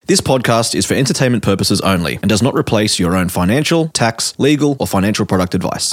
This podcast is for entertainment purposes only and does not replace your own financial, tax, legal, or financial product advice.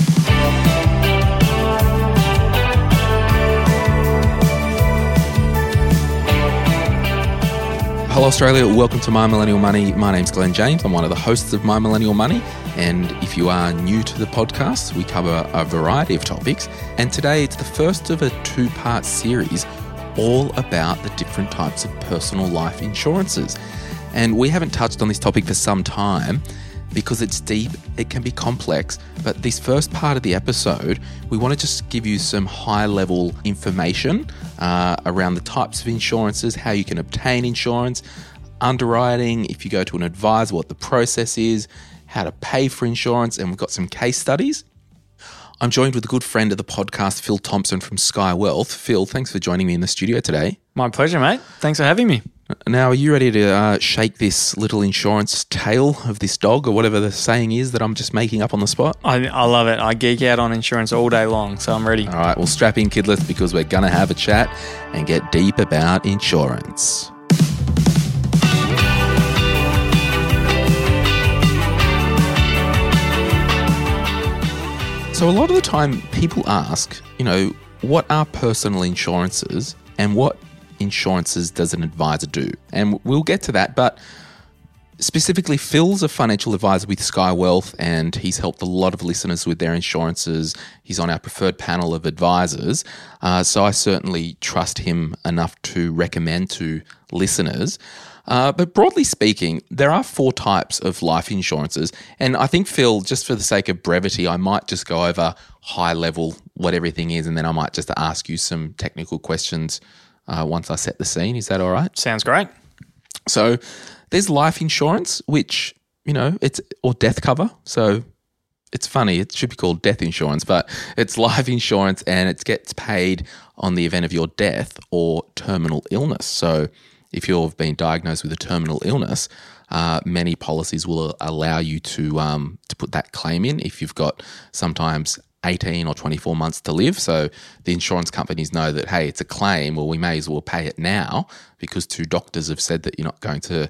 Hello Australia, welcome to My Millennial Money. My name's Glenn James. I'm one of the hosts of My Millennial Money. And if you are new to the podcast, we cover a variety of topics. And today it's the first of a two-part series all about the different types of personal life insurances. And we haven't touched on this topic for some time because it's deep, it can be complex. But this first part of the episode, we want to just give you some high-level information around the types of insurances, how you can obtain insurance, underwriting, if you go to an advisor, what the process is, how to pay for insurance, and we've got some case studies. I'm joined with a good friend of the podcast, Phil Thompson from Sky Wealth. Phil, thanks for joining me in the studio today. My pleasure, mate. Thanks for having me. Now, are you ready to shake this little insurance tail of this dog or whatever the saying is that I'm just making up on the spot? I love it. I geek out on insurance all day long, so I'm ready. All right, well, strap in, kidlets, because we're going to have a chat and get deep about insurance. So a lot of the time people ask, what are personal insurances and what insurances does an advisor do? And we'll get to that, but specifically Phil's a financial advisor with Sky Wealth and he's helped a lot of listeners with their insurances. He's on our preferred panel of advisors. So I certainly trust him enough to recommend to listeners. But broadly speaking, there are 4 types of life insurances. And I think, Phil, just for the sake of brevity, I might just go over high level what everything is, and then I might just ask you some technical questions once I set the scene. Is that all right? Sounds great. So there's life insurance, which, or death cover. So it's funny, it should be called death insurance, but it's life insurance and it gets paid on the event of your death or terminal illness. So if you've been diagnosed with a terminal illness, many policies will allow you to put that claim in if you've got sometimes 18 or 24 months to live. So the insurance companies know that, hey, it's a claim, well, we may as well pay it now because 2 doctors have said that you're not going to,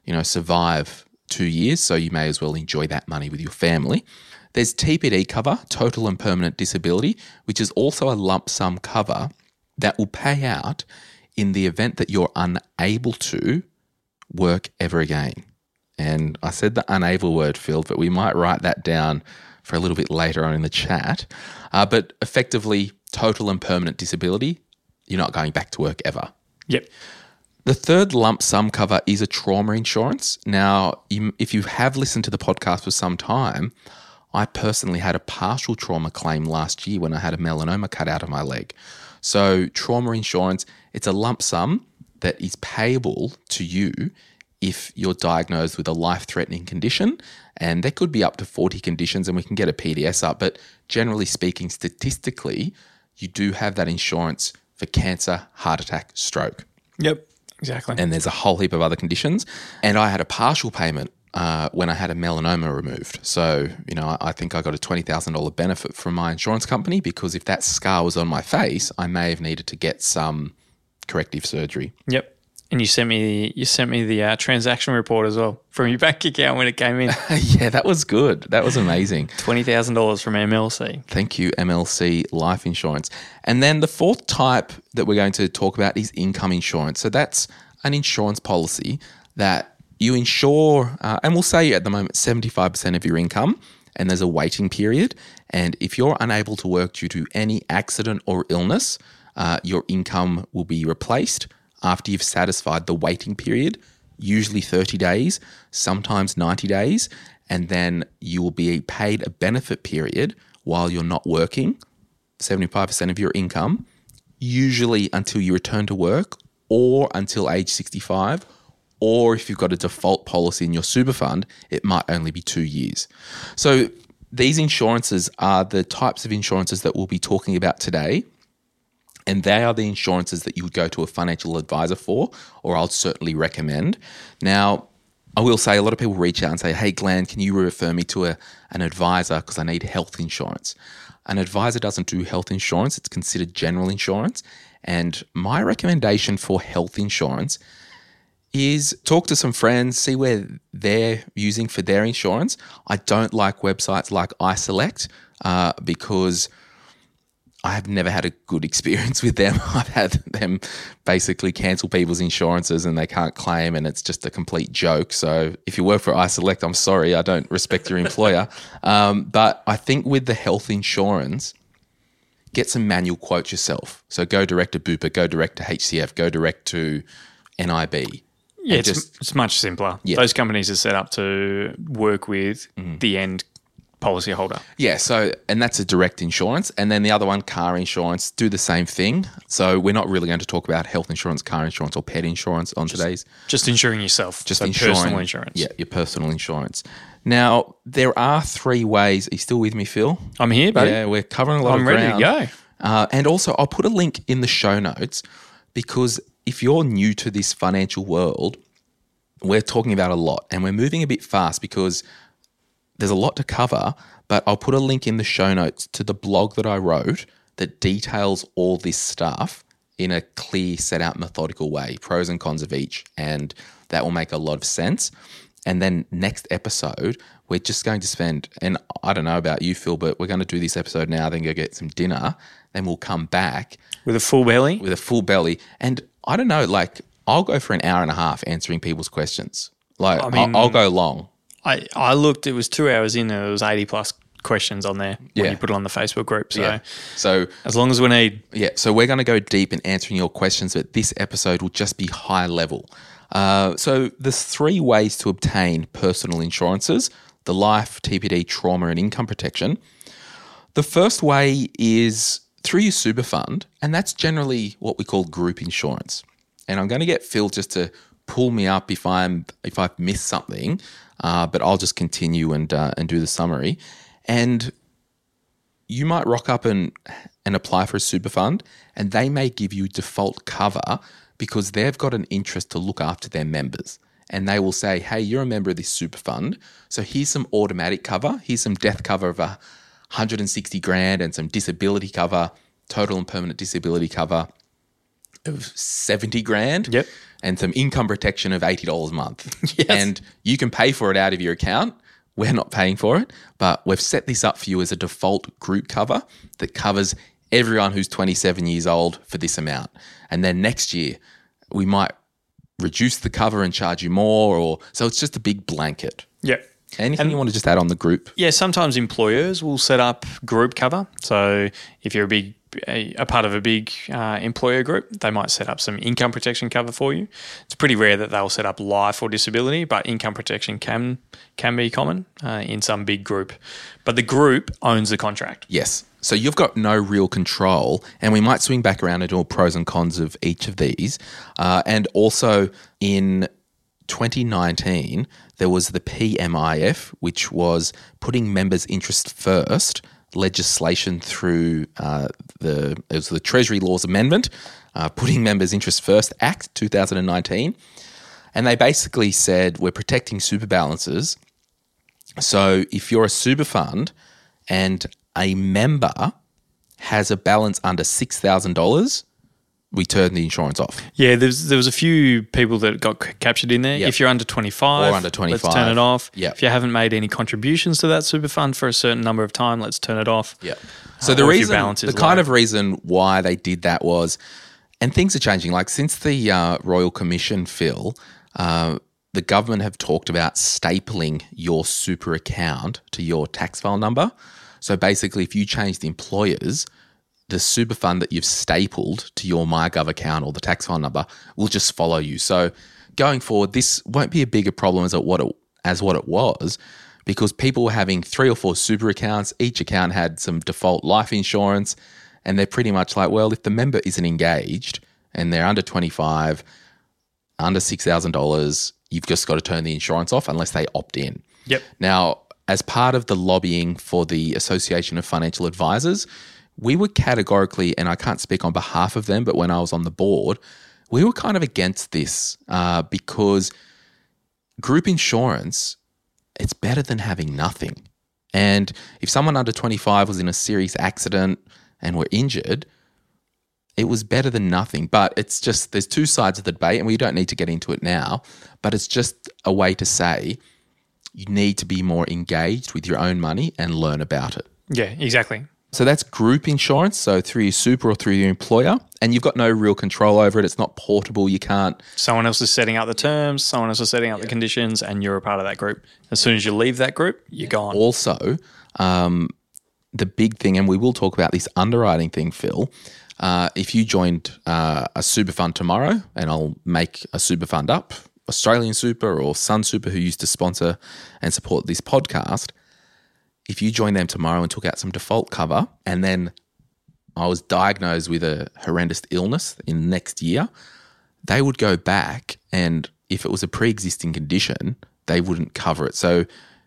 survive 2 years, so you may as well enjoy that money with your family. There's TPD cover, total and permanent disability, which is also a lump sum cover that will pay out in the event that you're unable to work ever again. And I said the unable word, Phil, but we might write that down for a little bit later on in the chat. But effectively, total and permanent disability, you're not going back to work ever. Yep. The third lump sum cover is a trauma insurance. Now, if you have listened to the podcast for some time, I personally had a partial trauma claim last year when I had a melanoma cut out of my leg. So trauma insurance, it's a lump sum that is payable to you if you're diagnosed with a life-threatening condition, and there could be up to 40 conditions, and we can get a PDS up, but generally speaking, statistically, you do have that insurance for cancer, heart attack, stroke. Yep, exactly. And there's a whole heap of other conditions, and I had a partial payment when I had a melanoma removed. So, I think I got a $20,000 benefit from my insurance company because if that scar was on my face, I may have needed to get some corrective surgery. Yep. And you sent me the transaction report as well from your bank account when it came in. Yeah, that was good. That was amazing. $20,000 from MLC. Thank you, MLC Life Insurance. And then the 4th type that we're going to talk about is income insurance. So that's an insurance policy that you insure, and we'll say at the moment 75% of your income, and there's a waiting period. And if you're unable to work due to any accident or illness, your income will be replaced after you've satisfied the waiting period, usually 30 days, sometimes 90 days, and then you will be paid a benefit period while you're not working, 75% of your income, usually until you return to work or until age 65, or if you've got a default policy in your super fund, it might only be 2 years. So these insurances are the types of insurances that we'll be talking about today. And they are the insurances that you would go to a financial advisor for, or I'll certainly recommend. Now, I will say a lot of people reach out and say, hey, Glenn, can you refer me to an advisor because I need health insurance? An advisor doesn't do health insurance. It's considered general insurance. And my recommendation for health insurance is talk to some friends, see where they're using for their insurance. I don't like websites like iSelect because I have never had a good experience with them. I've had them basically cancel people's insurances and they can't claim, and it's just a complete joke. So if you work for iSelect, I'm sorry, I don't respect your employer. But I think with the health insurance, get some manual quotes yourself. So go direct to Bupa, go direct to HCF, go direct to NIB. Yeah, it's much simpler. Yeah. Those companies are set up to work with the end policyholder. Yeah, so, and that's a direct insurance. And then the other one, car insurance, do the same thing. So we're not really going to talk about health insurance, car insurance, or pet insurance on today's. Just insuring yourself. Just so insuring, personal insurance. Yeah, your personal insurance. Now, there are 3 ways. Are you still with me, Phil? I'm here, buddy. Yeah, we're covering a lot of ground. I'm ready to go. And also, I'll put a link in the show notes because if you're new to this financial world, we're talking about a lot and we're moving a bit fast because there's a lot to cover, but I'll put a link in the show notes to the blog that I wrote that details all this stuff in a clear, set out, methodical way, pros and cons of each, and that will make a lot of sense. And then next episode, we're just going to spend, and I don't know about you, Phil, but we're going to do this episode now, then go get some dinner, then we'll come back. With a full belly? With a full belly. And I don't know, like, I'll go for an hour and a half answering people's questions. Like, I'll go long. I looked, it was 2 hours in and there was 80 plus questions on there when you put it on the Facebook group. So as long as we need. Yeah, so we're going to go deep in answering your questions, but this episode will just be high level. So there's 3 ways to obtain personal insurances: the life, TPD, trauma, and income protection. The first way is through your super fund, and that's generally what we call group insurance. And I'm going to get Phil just to pull me up if I've missed something, but I'll just continue and do the summary. And you might rock up and apply for a super fund, and they may give you default cover because they've got an interest to look after their members. And they will say, hey, you're a member of this super fund, so here's some automatic cover. Here's some death cover of 160 grand and some disability cover, total and permanent disability cover of 70 grand. Yep. And some income protection of $80 a month. Yes. And you can pay for it out of your account. We're not paying for it, but we've set this up for you as a default group cover that covers everyone who's 27 years old for this amount. And then next year, we might reduce the cover and charge you more, or so it's just a big blanket. Yep. Anything you want to just add on the group? Yeah, sometimes employers will set up group cover. So if you're a part of a big employer group, they might set up some income protection cover for you. It's pretty rare that they'll set up life or disability, but income protection can be common in some big group. But the group owns the contract. Yes. So you've got no real control, and we might swing back around and do pros and cons of each of these. And also in 2019, there was the PMIF, which was putting members' interest first legislation through it was the Treasury Laws Amendment, Putting Members' Interest First Act 2019. And they basically said we're protecting super balances. So if you're a super fund and a member has a balance under $6,000, we turn the insurance off. Yeah, there was a few people that got captured in there. Yep. If you're under 25, or under 25, let's turn it off. Yep. If you haven't made any contributions to that super fund for a certain number of time, let's turn it off. Yeah. So the kind of reason why they did that was, and things are changing. Like since the Royal Commission, Phil, the government have talked about stapling your super account to your tax file number. So basically, if you change the employers, the super fund that you've stapled to your MyGov account or the tax file number will just follow you. So going forward, this won't be a bigger problem as what it was, because people were having 3 or 4 super accounts. Each account had some default life insurance, and they're pretty much like, well, if the member isn't engaged and they're under 25, under $6,000, you've just got to turn the insurance off unless they opt in. Yep. Now, as part of the lobbying for the Association of Financial Advisors, we were categorically, and I can't speak on behalf of them, but when I was on the board, we were kind of against this because group insurance, it's better than having nothing. And if someone under 25 was in a serious accident and were injured, it was better than nothing. But it's just, there's two sides of the debate, and we don't need to get into it now, but it's just a way to say you need to be more engaged with your own money and learn about it. Yeah, exactly. So that's group insurance, so through your super or through your employer, and you've got no real control over it. It's not portable. You can't. Someone else is setting up the terms, someone else is setting up the conditions, and you're a part of that group. As soon as you leave that group, you're gone. Also, the big thing, and we will talk about this underwriting thing, Phil, if you joined a super fund tomorrow, and I'll make a super fund up, Australian Super or Sun Super, who used to sponsor and support this podcast, if you joined them tomorrow and took out some default cover, and then I was diagnosed with a horrendous illness in the next year, they would go back, and if it was a pre-existing condition, they wouldn't cover it. So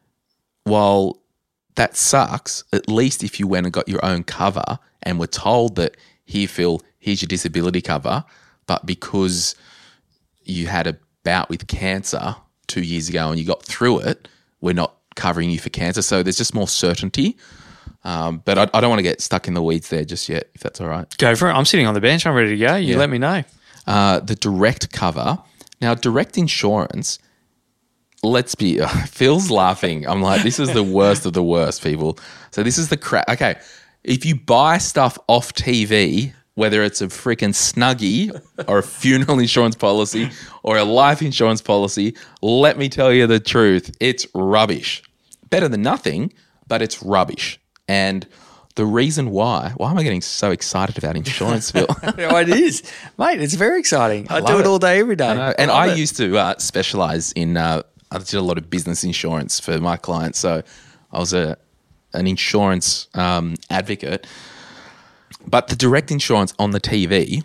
while that sucks, at least if you went and got your own cover and were told that, here, Phil, here's your disability cover, but because you had a bout with cancer 2 years ago and you got through it, we're not covering you for cancer. So there's just more certainty. But I don't want to get stuck in the weeds there just yet, if that's all right. Go for it. I'm sitting on the bench. I'm ready to go. You let me know. The direct cover. Now, direct insurance, let's be, Phil's laughing. I'm like, this is the worst of the worst, people. So this is the crap. Okay, if you buy stuff off TV, whether it's a freaking Snuggie or a funeral insurance policy or a life insurance policy, let me tell you the truth, it's rubbish. Better than nothing, but it's rubbish. And the reason why am I getting so excited about insurance, Phil? Oh, it is. Mate, it's very exciting. I do it all day, every day. I know. And I used to specialize in, I did a lot of business insurance for my clients. So I was an insurance advocate. But the direct insurance on the TV,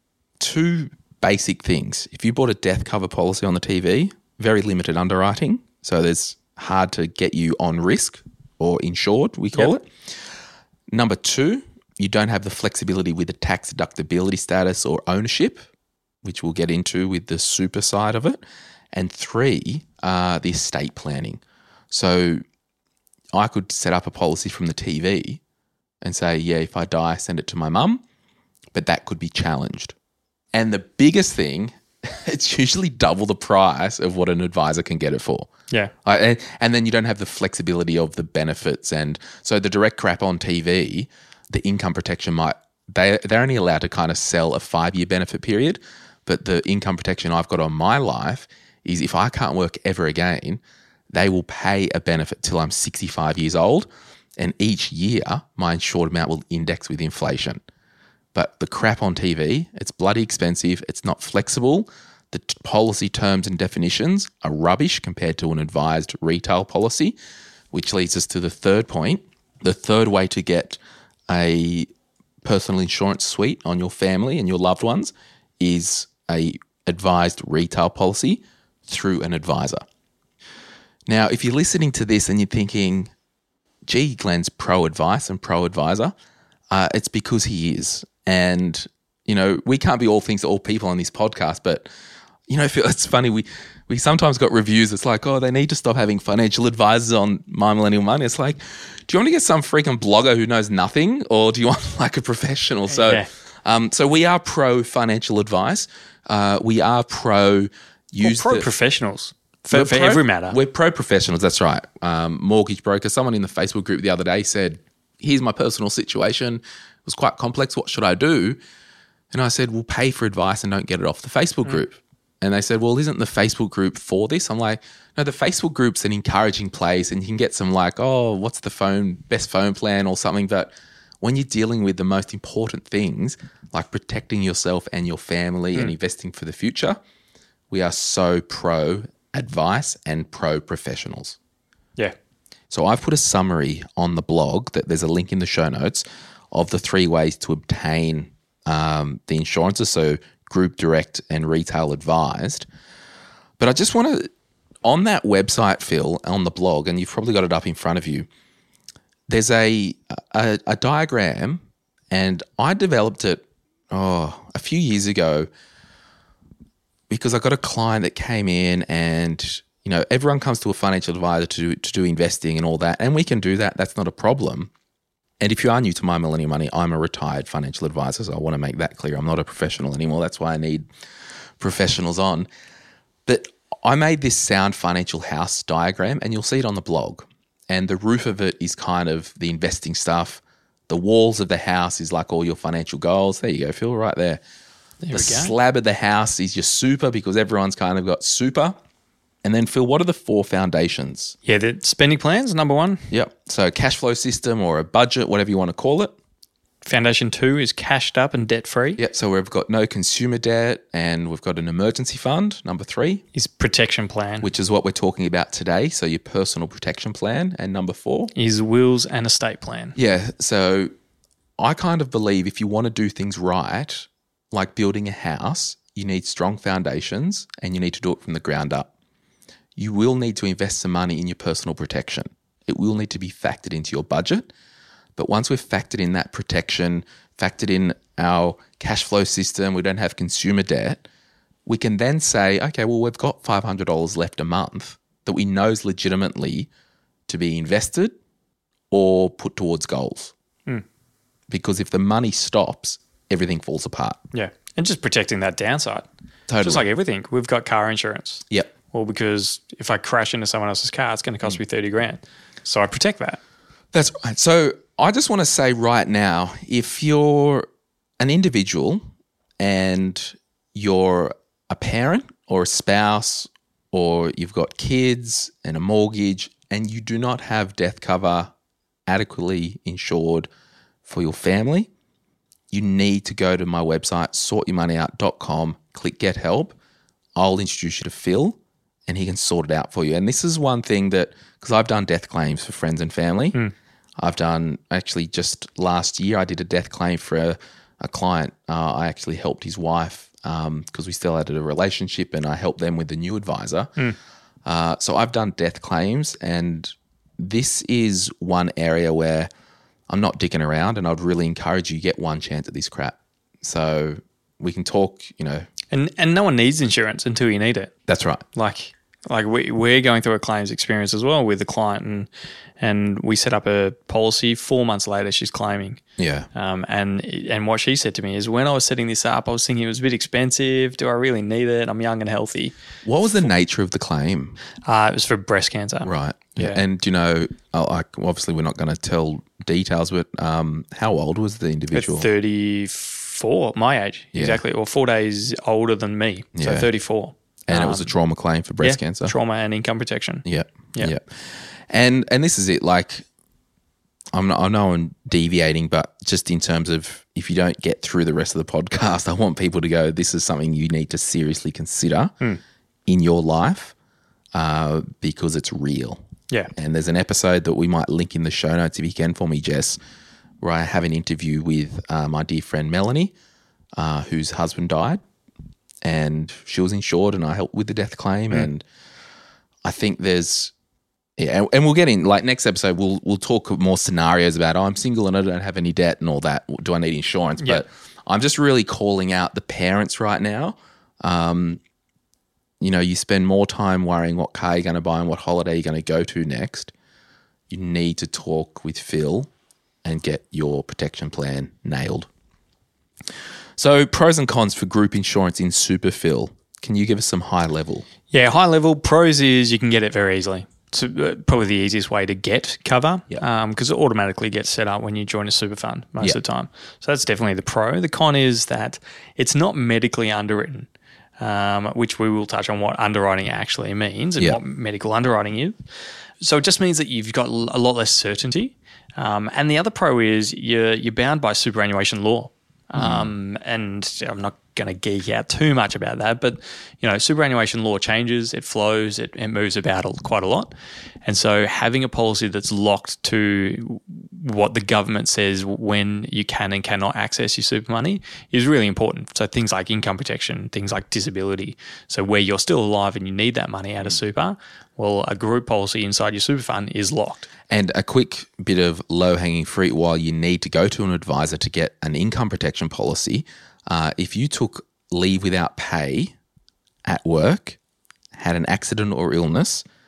two basic things. If you bought a death cover policy on the TV, very limited underwriting. So there's hard to get you on risk or insured, we call it. Number two, you don't have the flexibility with the tax deductibility status or ownership, which we'll get into with the super side of it. And three, the estate planning. So I could set up a policy from the TV and say, yeah, if I die, send it to my mum, but that could be challenged. And the biggest thing, it's usually double the price of what an advisor can get it for. Yeah. And then you don't have the flexibility of the benefits. And so the direct crap on TV, the income protection they're only allowed to kind of sell a 5-year benefit period, but the income protection I've got on my life is if I can't work ever again, they will pay a benefit till I'm 65 years old. And each year, my insured amount will index with inflation. But the crap on TV, it's bloody expensive. It's not flexible. The policy terms and definitions are rubbish compared to an advised retail policy, which leads us to the third point. The third way to get a personal insurance suite on your family and your loved ones is a advised retail policy through an advisor. Now, if you're listening to this and you're thinking, gee, Glenn's pro-advice and pro-advisor, it's because he is. And, you know, we can't be all things to all people on this podcast, but, you know, it's funny, we sometimes got reviews, it's like, oh, they need to stop having financial advisors on My Millennial Money. It's like, do you want to get some freaking blogger who knows nothing, or do you want like a professional? So, so we are pro-financial advice. We are pro-professionals. For every matter. We're pro-professionals, that's right. Mortgage broker. Someone in the Facebook group the other day said, here's my personal situation. It was quite complex. What should I do? And I said, well, pay for advice and don't get it off the Facebook group. And they said, well, isn't the Facebook group for this? I'm like, no, the Facebook group's an encouraging place and you can get some like, oh, what's the best phone plan or something. But when you're dealing with the most important things, like protecting yourself and your family and investing for the future, we are so pro advice and pro-professionals. Yeah. So I've put a summary on the blog that there's a link in the show notes of the 3 ways to obtain the insurances, so group direct and retail advised. But I just want to, on that website, Phil, on the blog, and you've probably got it up in front of you, there's a diagram, and I developed it a few years ago because I got a client that came in and, you know, everyone comes to a financial advisor to do investing and all that, and we can do that. That's not a problem. And if you are new to My Millennial Money, I'm a retired financial advisor, so I want to make that clear. I'm not a professional anymore. That's why I need professionals on. But I made this sound financial house diagram, and you'll see it on the blog. And the roof of it is kind of the investing stuff. The walls of the house is like all your financial goals. There you go, Phil, right there. The slab of the house is your super, because everyone's kind of got super. And then, Phil, what are the 4 foundations? Yeah, the spending plans, number 1. Yep. So cash flow system or a budget, whatever you want to call it. Foundation 2 is cashed up and debt-free. Yep. So we've got no consumer debt and we've got an emergency fund, number 3. Is protection plan. Which is what we're talking about today. So your personal protection plan. And number 4. Is wills and estate plan. Yeah. So I kind of believe if you want to do things right, like building a house, you need strong foundations and you need to do it from the ground up. You will need to invest some money in your personal protection. It will need to be factored into your budget. But once we've factored in that protection, factored in our cash flow system, we don't have consumer debt, we can then say, okay, well, we've got $500 left a month that we know is legitimately to be invested or put towards goals. Because if the money stops, everything falls apart. Yeah. And just protecting that downside. Totally. Just like everything. We've got car insurance. Yep. Well, because if I crash into someone else's car, it's going to cost me $30,000. So I protect that. That's right. So I just want to say right now, if you're an individual and you're a parent or a spouse or you've got kids and a mortgage and you do not have death cover adequately insured for your family, you need to go to my website, sortyourmoneyout.com, click Get Help. I'll introduce you to Phil and he can sort it out for you. And this is one thing that, because I've done death claims for friends and family. I've done, actually just last year, I did a death claim for a client. I actually helped his wife because we still had a relationship and I helped them with the new advisor. So I've done death claims, and this is one area where I'm not dicking around, and I'd really encourage you to get one chance at this crap. So we can talk, And no one needs insurance until you need it. That's right. Like we're going through a claims experience as well with the client, and we set up a policy. 4 months later, she's claiming. Yeah. And what she said to me is, when I was setting this up, I was thinking it was a bit expensive. Do I really need it? I'm young and healthy. What was the nature of the claim? It was for breast cancer. Right. Yeah. And obviously we're not going to tell details, but how old was the individual? 34, my age, exactly, or 4 days older than me, so 34. And it was a trauma claim for breast cancer? Trauma and income protection. Yep. And this is it. Like, I know I'm deviating, but just in terms of if you don't get through the rest of the podcast, I want people to go, this is something you need to seriously consider in your life because it's real. Yeah. And there's an episode that we might link in the show notes if you can for me, Jess, where I have an interview with my dear friend Melanie, whose husband died. And she was insured and I helped with the death claim. And I think there's, and we'll get in, like next episode, we'll talk more scenarios about, I'm single and I don't have any debt and all that. Do I need insurance? Yeah. But I'm just really calling out the parents right now. You spend more time worrying what car you're going to buy and what holiday you're going to go to next. You need to talk with Phil and get your protection plan nailed. So pros and cons for group insurance in Super, Phil. Can you give us some high level? Yeah, high level. Pros is you can get it very easily. It's probably the easiest way to get cover because it automatically gets set up when you join a super fund most of the time. So that's definitely the pro. The con is that it's not medically underwritten, which we will touch on what underwriting actually means and what medical underwriting is. So it just means that you've got a lot less certainty. And the other pro is you're bound by superannuation law. And I'm not going to geek out too much about that, but superannuation law changes, it flows, it moves about quite a lot. And so having a policy that's locked to what the government says when you can and cannot access your super money is really important. So things like income protection, things like disability. So where you're still alive and you need that money out of super, well, a group policy inside your super fund is locked. And a quick bit of low-hanging fruit while you need to go to an advisor to get an income protection policy, if you took leave without pay at work, had an accident or illness,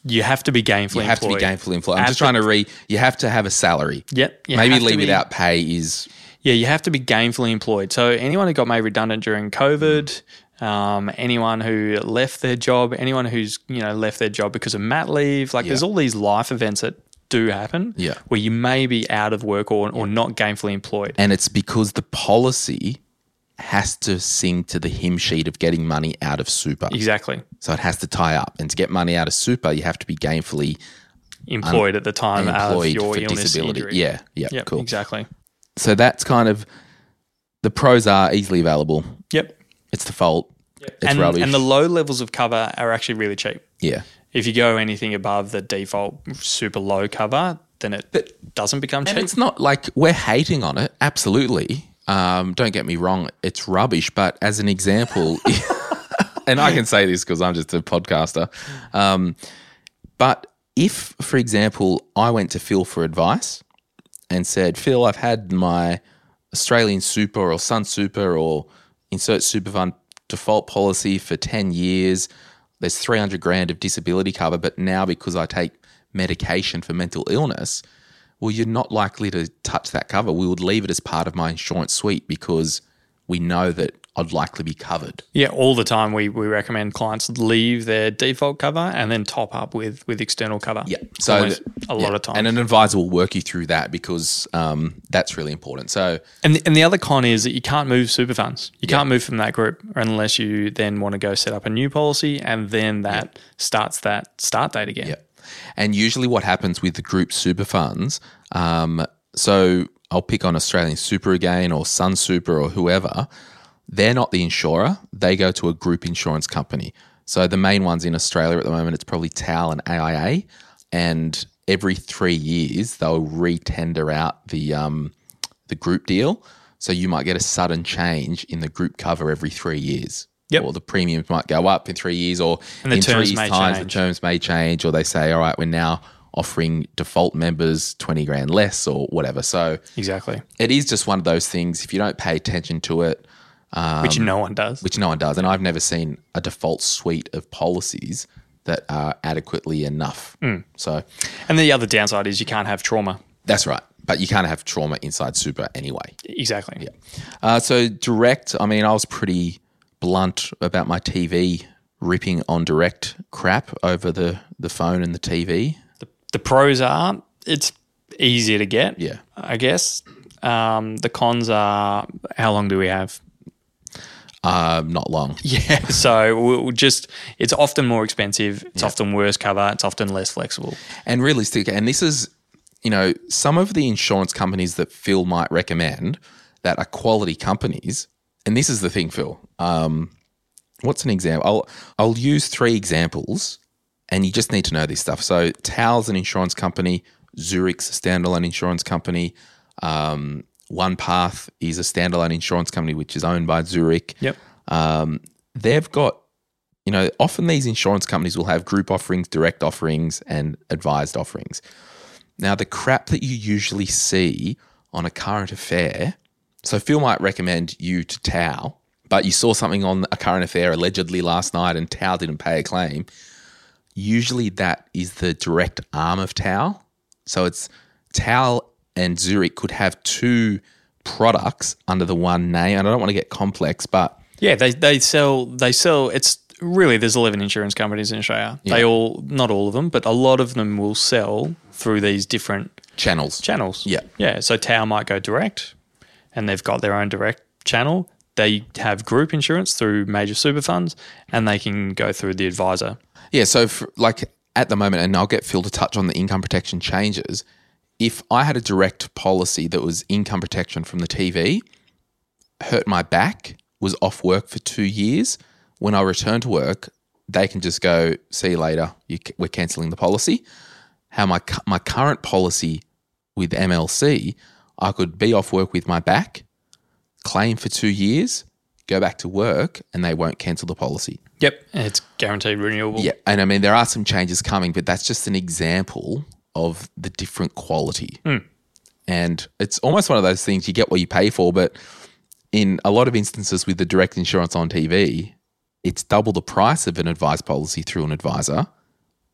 You have to be gainfully You have employed. to be gainfully employed. I'm just trying to you have to have a salary. Yep. You Maybe have to leave be- without pay is Yeah, you have to be gainfully employed. So anyone who got made redundant during COVID, anyone who left their job, anyone who's left their job because of mat leave, there's all these life events that do happen. Yeah. Where you may be out of work or not gainfully employed. and it's because the policy has to sing to the hymn sheet of getting money out of super. Exactly. So it has to tie up. And to get money out of super, you have to be gainfully Employed at the time of employed your for illness disability. injury. Yeah, Yep, cool. exactly. So that's kind of the pros are easily available. Yep. It's default. It's and, rubbish. and the low levels of cover are actually really cheap. yeah. If you go anything above the default super low cover, then it doesn't become cheap. And it's not like we're hating on it. Absolutely. Don't get me wrong. It's rubbish. But as an example, and I can say this because I'm just a podcaster. But if, for example, I went to Phil for advice and said, Phil, I've had my Australian Super or Sun Super or insert super fund default policy for 10 years. There's 300 grand of disability cover, but now because I take medication for mental illness, well, you're not likely to touch that cover. We would leave it as part of my insurance suite because we know that I'd likely be covered. Yeah, all the time we recommend clients leave their default cover and then top up with external cover. Yeah. So Almost a lot of times. And an advisor will work you through that because that's really important. So And the other con is that you can't move super funds. You can't move from that group unless you then want to go set up a new policy and then that starts that start date again. yeah. And usually what happens with the group super funds, so I'll pick on Australian Super again or Sun Super or whoever, they're not the insurer. They go to a group insurance company. So the main ones in Australia at the moment, it's probably TAL and AIA. And every 3 years, they'll re-tender out the group deal. So you might get a sudden change in the group cover every 3 years. Yep. Or the premiums might go up in 3 years, or And the in 3 terms years' may time, the change. terms may change, or they say, all right, we're now offering default members 20 grand less or whatever. So Exactly. it is just one of those things. If you don't pay attention to it, Which no one does. which no one does, and I've never seen a default suite of policies that are adequately enough. So And the other downside is you can't have trauma. that's right. But you can't have trauma inside super anyway. Exactly. So direct, I mean, I was pretty blunt about my TV ripping on direct crap over the phone and the TV. The pros are it's easier to get. Yeah. I guess. The cons are how long do we have? Not long. Yeah. So we'll just it's often more expensive. It's often worse cover. It's often less flexible. And realistic, and this is, some of the insurance companies that Phil might recommend that are quality companies, and this is the thing, Phil. What's an example? I'll use 3 examples, and you just need to know this stuff. So TAL's an insurance company, Zurich's a standalone insurance company, OnePath is a standalone insurance company which is owned by Zurich. Yep. They've got, often these insurance companies will have group offerings, direct offerings, and advised offerings. Now, the crap that you usually see on a current affair, so Phil might recommend you to TAL, but you saw something on a current affair allegedly last night and TAL didn't pay a claim. Usually that is the direct arm of TAL. So it's TAL and Zurich could have 2 products under the one name. And I don't want to get complex, but Yeah, they sell it's really there's 11 insurance companies in Australia. Yeah. They all not all of them, but a lot of them will sell through these different channels. channels. Yeah. Yeah. So Tower might go direct and they've got their own direct channel. They have group insurance through major super funds and they can go through the advisor. Yeah, so at the moment, and I'll get Phil to touch on the income protection changes, if I had a direct policy that was income protection from the TV, hurt my back, was off work for 2 years, when I return to work, they can just go, see you later, we're cancelling the policy. How my current policy with MLC, I could be off work with my back, claim for 2 years, go back to work, and they won't cancel the policy. Yep. And it's guaranteed renewable. Yeah, and I mean, there are some changes coming, but that's just an example of the different quality. And it's almost one of those things you get what you pay for, but in a lot of instances with the direct insurance on TV, it's double the price of an advised policy through an advisor,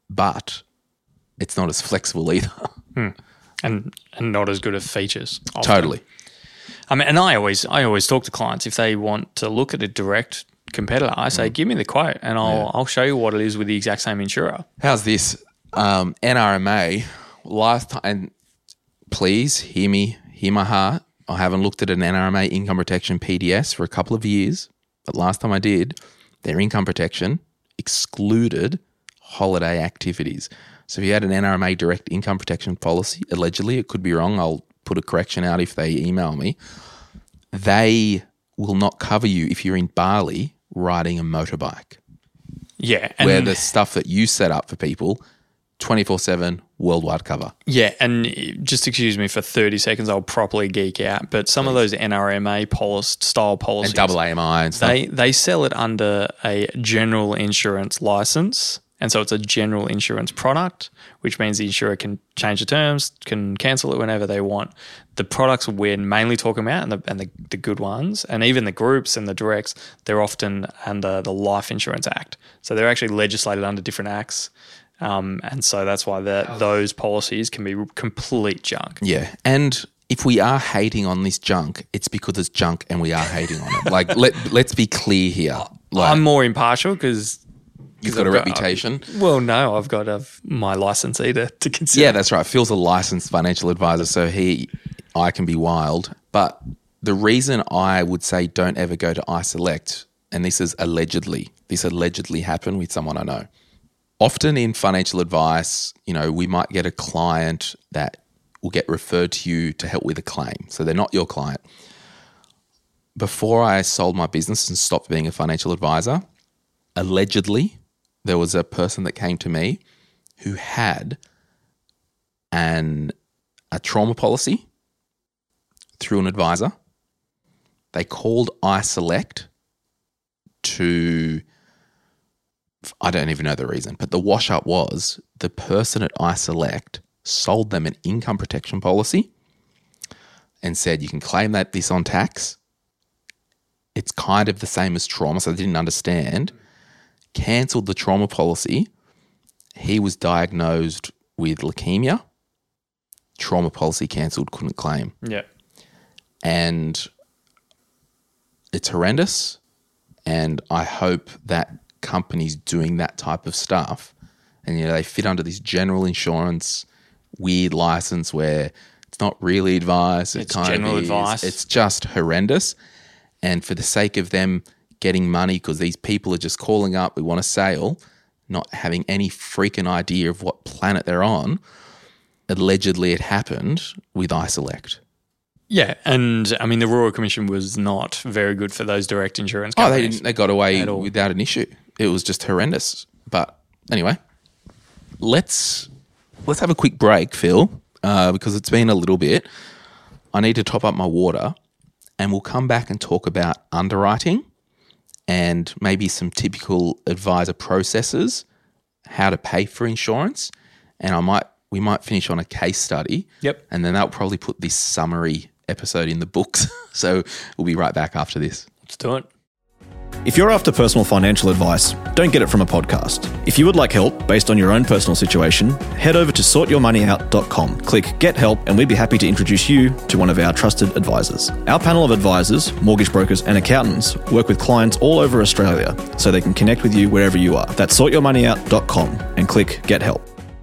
but it's not as flexible either. And not as good of features. Often. Totally. I mean, and I always talk to clients if they want to look at a direct competitor. I say, give me the quote, and I'll show you what it is with the exact same insurer. How's this? NRMA last time. And please hear my heart. I haven't looked at an NRMA income protection PDS for a couple of years, but last time I did, their income protection excluded holiday activities. So if you had an NRMA direct income protection policy, allegedly, it could be wrong. I'll put a correction out if they email me. They will not cover you if you're in Bali riding a motorbike. Yeah. Where the stuff that you set up for people, 24/7 worldwide cover. Yeah, and just excuse me for 30 seconds, I'll properly geek out. But some of those NRMA style policies. And AAMI and stuff. They sell it under a general insurance license. And so it's a general insurance product, which means the insurer can change the terms, can cancel it whenever they want. The products we're mainly talking about and the good ones, and even the groups and the directs, they're often under the Life Insurance Act. So they're actually legislated under different acts. And so that's why those policies can be complete junk. Yeah. And if we are hating on this junk, it's because it's junk and we are hating on it. Like, let's be clear here. Like, I'm more impartial because you've got a reputation. Well, no, I've got my licensee to consider. Yeah, that's right. Phil's a licensed financial advisor, so I can be wild. But the reason I would say don't ever go to iSelect, and this allegedly happened with someone I know. Often in financial advice, we might get a client that will get referred to you to help with a claim. So they're not your client. Before I sold my business and stopped being a financial advisor, allegedly, there was a person that came to me who had a trauma policy through an advisor. They called iSelect to, I don't even know the reason, but the wash up was the person at iSelect sold them an income protection policy and said, you can claim this on tax. It's kind of the same as trauma, so they didn't understand. Cancelled the trauma policy. He was diagnosed with leukemia. Trauma policy cancelled, couldn't claim. Yeah. And it's horrendous. And I hope that companies doing that type of stuff, and they fit under this general insurance weird license where it's not really advice. It's general advice. It's just horrendous. And for the sake of them getting money, because these people are just calling up, we want a sale, not having any freaking idea of what planet they're on, allegedly it happened with iSelect. Yeah, and I mean the Royal Commission was not very good for those direct insurance companies. They got away without an issue. It was just horrendous. But anyway, let's have a quick break, Phil, because it's been a little bit. I need to top up my water, and we'll come back and talk about underwriting and maybe some typical advisor processes, how to pay for insurance, and we might finish on a case study. Yep. And then that'll probably put this summary episode in the books. So we'll be right back after this. Let's do it. If you're after personal financial advice, don't get it from a podcast. If you would like help based on your own personal situation, head over to sortyourmoneyout.com. Click Get Help and we'd be happy to introduce you to one of our trusted advisors. Our panel of advisors, mortgage brokers and accountants work with clients all over Australia so they can connect with you wherever you are. That's sortyourmoneyout.com and click Get Help.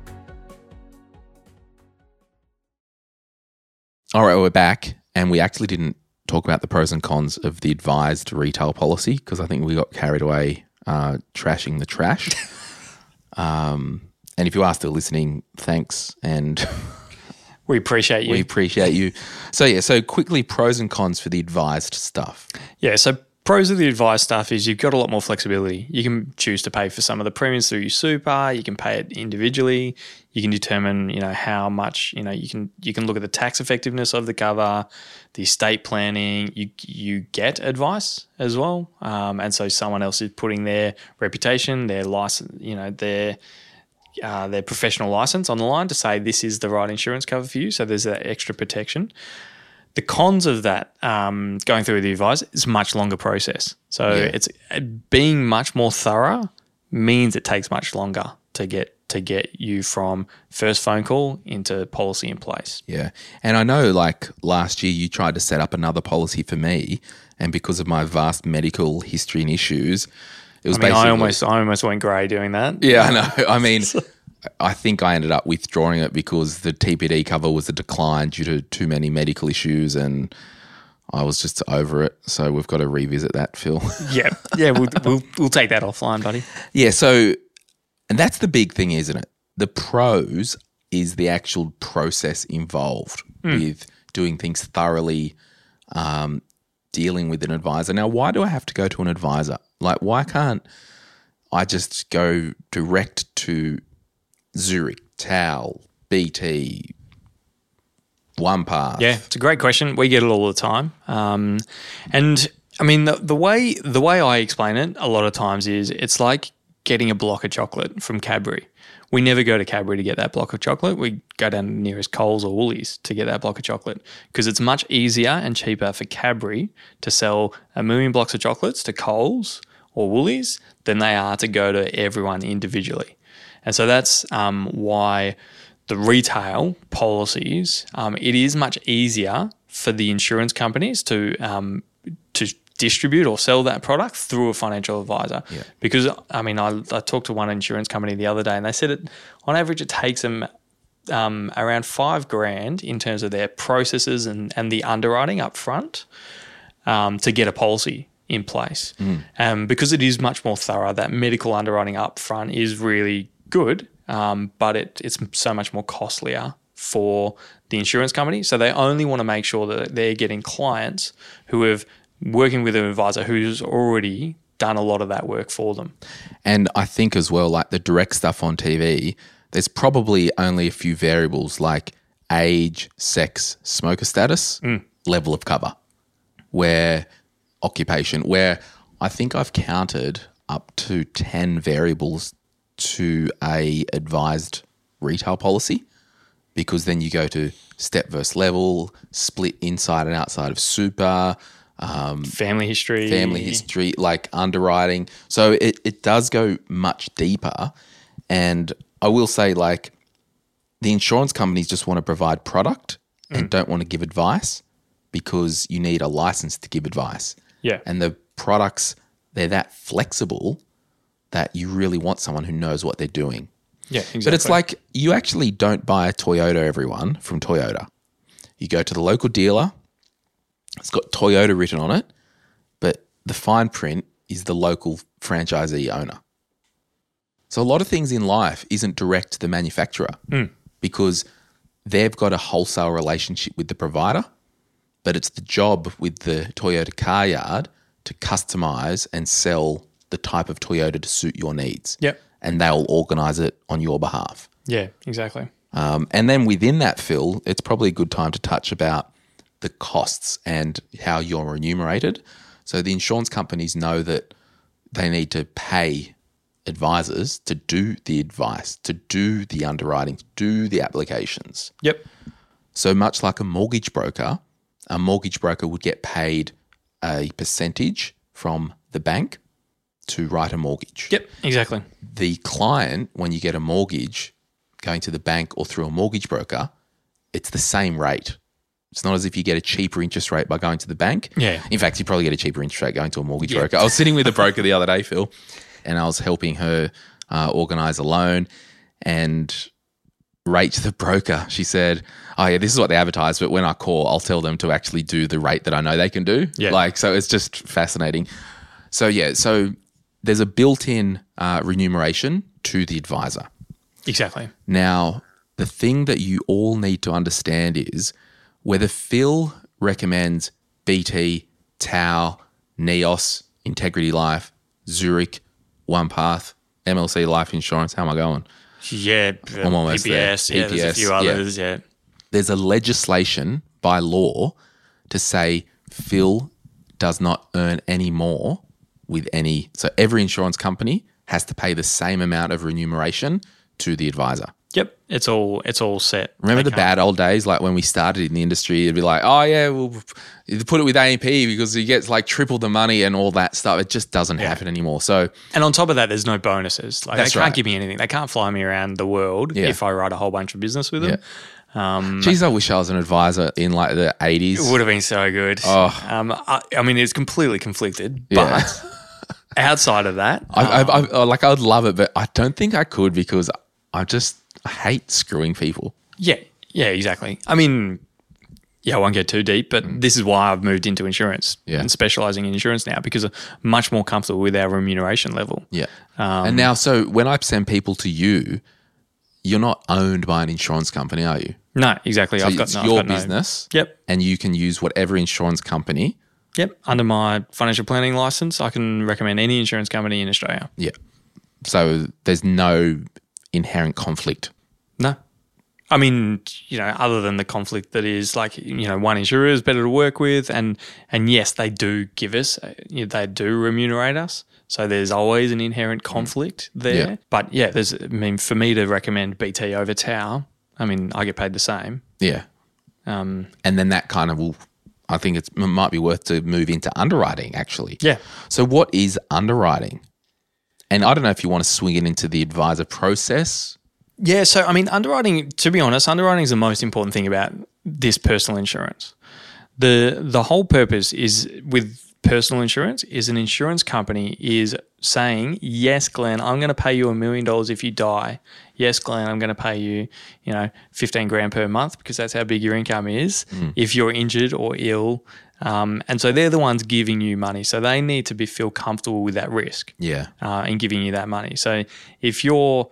All right, we're back, and we actually didn't talk about the pros and cons of the advised retail policy because I think we got carried away trashing the trash. And if you are still listening, thanks, and we appreciate you. We appreciate you. So quickly, pros and cons for the advised stuff. Yeah, so pros of the advised stuff is you've got a lot more flexibility. You can choose to pay for some of the premiums through your super. You can pay it individually. You can determine, how much, you can look at the tax effectiveness of the cover, the estate planning. You get advice as well, and so someone else is putting their reputation, their license, their professional license on the line to say this is the right insurance cover for you. So there's that extra protection. The cons of that going through the advice is a much longer process. So it's being much more thorough means it takes much longer to get to get you from first phone call into policy in place. Yeah. And I know like last year you tried to set up another policy for me, and because of my vast medical history and issues, it was I almost went grey doing that. Yeah, I know. I mean, I think I ended up withdrawing it because the TPD cover was a decline due to too many medical issues, and I was just over it. So we've got to revisit that, Phil. Yeah. We'll take that offline, buddy. Yeah. So, and that's the big thing, isn't it? The pros is the actual process involved with doing things thoroughly, dealing with an advisor. Now, why do I have to go to an advisor? Like, why can't I just go direct to Zurich, TAL, BT, OnePath? Yeah, it's a great question. We get it all the time. And I mean, the way I explain it a lot of times is it's like getting a block of chocolate from Cadbury. We never go to Cadbury to get that block of chocolate. We go down to the nearest Coles or Woolies to get that block of chocolate because it's much easier and cheaper for Cadbury to sell 1 million blocks of chocolates to Coles or Woolies than they are to go to everyone individually. And so that's why the retail policies, it is much easier for the insurance companies to distribute or sell that product through a financial advisor. Yeah. Because, I mean, I talked to one insurance company the other day and they said on average it takes them around $5,000 in terms of their processes and the underwriting up front to get a policy in place. Because it is much more thorough. That medical underwriting up front is really good, but it's so much more costlier for the insurance company. So they only want to make sure that they're getting clients who have working with an advisor who's already done a lot of that work for them. And I think as well, like the direct stuff on TV, there's probably only a few variables like age, sex, smoker status, level of cover, where occupation, where I think I've counted up to 10 variables to a advised retail policy, because then you go to step versus level, split inside and outside of super, family history, like underwriting. So it does go much deeper. And I will say, like, the insurance companies just want to provide product and don't want to give advice because you need a license to give advice. Yeah. And the products, they're that flexible that you really want someone who knows what they're doing. Yeah, exactly. But it's like you actually don't buy a Toyota, everyone, from Toyota. You go to the local dealer, it's got Toyota written on it, but the fine print is the local franchisee owner. So a lot of things in life isn't direct to the manufacturer because they've got a wholesale relationship with the provider, but it's the job with the Toyota car yard to customize and sell the type of Toyota to suit your needs. Yep. And they'll organize it on your behalf. Yeah, exactly. And then within that, Phil, it's probably a good time to touch about the costs and how you're remunerated. So the insurance companies know that they need to pay advisors to do the advice, to do the underwriting, to do the applications. Yep. So much like a mortgage broker would get paid a percentage from the bank to write a mortgage. Yep, exactly. The client, when you get a mortgage going to the bank or through a mortgage broker, it's the same rate. It's not as if you get a cheaper interest rate by going to the bank. Yeah. In fact, you probably get a cheaper interest rate going to a mortgage broker. I was sitting with a broker the other day, Phil, and I was helping her organise a loan and rate the broker. She said, oh yeah, this is what they advertise, but when I call, I'll tell them to actually do the rate that I know they can do. Yeah. Like, so it's just fascinating. So there's a built-in remuneration to the advisor. Exactly. Now, the thing that you all need to understand is whether Phil recommends BT, TAL, NEOS, Integrity Life, Zurich, OnePath, MLC Life Insurance. How am I going? Yeah, I'm almost PPS. there. Yeah, there's a few others. Yeah. There's a legislation by law to say Phil does not earn any more with any. So every insurance company has to pay the same amount of remuneration to the advisor. Yep, it's all set. Remember They the can't- bad old days, like when we started in the industry, it'd be like, oh yeah, we'll put it with A&P because he gets like triple the money and all that stuff. It just doesn't happen anymore. So And on top of that, there's no bonuses. Like That's they can't right. give me anything. They can't fly me around the world Yeah. if I write a whole bunch of business with them. geez, I wish I was an advisor in like the 80s. It would have been so good. Oh. I mean, it's completely conflicted, Yeah. but outside of that, I would love it, but I don't think I could because I hate screwing people. yeah, exactly. I mean, I won't get too deep, but this is why I've moved into insurance and specializing in insurance now because I'm much more comfortable with our remuneration level. Yeah. And now, so when I send people to you, you're not owned by an insurance company, are you? No, exactly. So I've got it's no, your I've got no- business. Yep. And you can use whatever insurance company. Yep. Under my financial planning license, I can recommend any insurance company in Australia. Yeah. So there's no inherent conflict. No. I mean, other than the conflict that is like, one insurer is better to work with and yes, they do give us, they do remunerate us. So there's always an inherent conflict there. Yeah. But for me to recommend BT over Tower, I mean, I get paid the same. Yeah. And then that kind of I think it might be worth to move into underwriting actually. Yeah. So what is underwriting? And I don't know if you want to swing it into the advisor process. Yeah, so I mean, underwriting. To be honest, underwriting is the most important thing about this personal insurance. The whole purpose is with personal insurance is an insurance company is saying, yes, Glenn, I'm going to pay you $1 million if you die. Yes, Glenn, I'm going to pay you, 15 grand per month because that's how big your income is if you're injured or ill. And so they're the ones giving you money. So they need to feel comfortable with that risk. Yeah. In giving you that money. So if you're,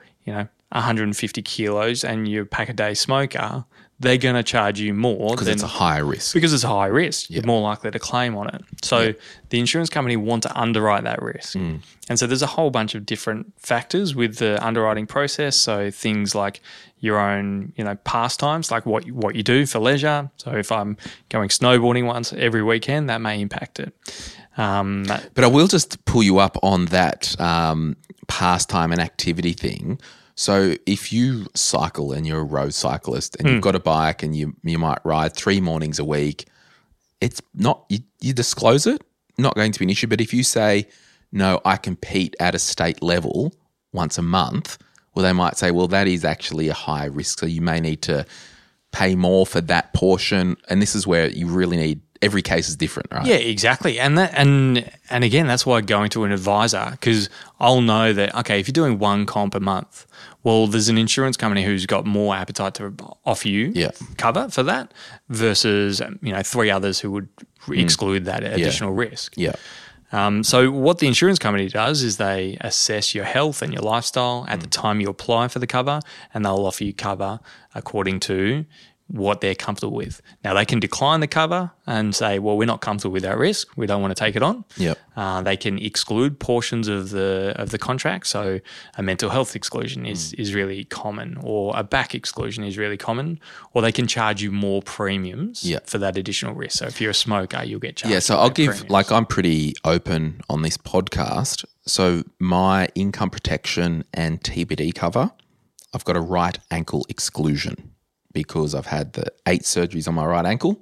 150 kilos and you're a pack-a-day smoker, they're going to charge you more Because it's a high risk. because it's a high risk. You're more likely to claim on it. So the insurance company want to underwrite that risk. And so there's a whole bunch of different factors with the underwriting process. So things like your own, pastimes, like what you do for leisure. So if I'm going snowboarding once every weekend, that may impact it. But I will just pull you up on that pastime and activity thing. So if you cycle and you're a road cyclist and you've got a bike and you might ride 3 mornings a week, it's not, you disclose it, not going to be an issue. But if you say, no, I compete at a state level once a month, well, they might say, well, that is actually a high risk. So you may need to pay more for that portion. And this is where you really need, every case is different, right? Yeah, exactly. And again, that's why going to an advisor, because I'll know that, okay, if you're doing one comp a month, well, there's an insurance company who's got more appetite to offer you cover for that versus, 3 others who would exclude that additional risk. Yeah. So what the insurance company does is they assess your health and your lifestyle at the time you apply for the cover, and they'll offer you cover according to what they're comfortable with. Now, they can decline the cover and say, well, we're not comfortable with that risk. We don't want to take it on. Yep. They can exclude portions of the contract. So a mental health exclusion is really common, or a back exclusion is really common, or they can charge you more premiums for that additional risk. So if you're a smoker, you'll get charged. Yeah, so more I'll give, premiums. I'm pretty open on this podcast. So my income protection and TBD cover, I've got a right ankle exclusion because I've had the 8 surgeries on my right ankle,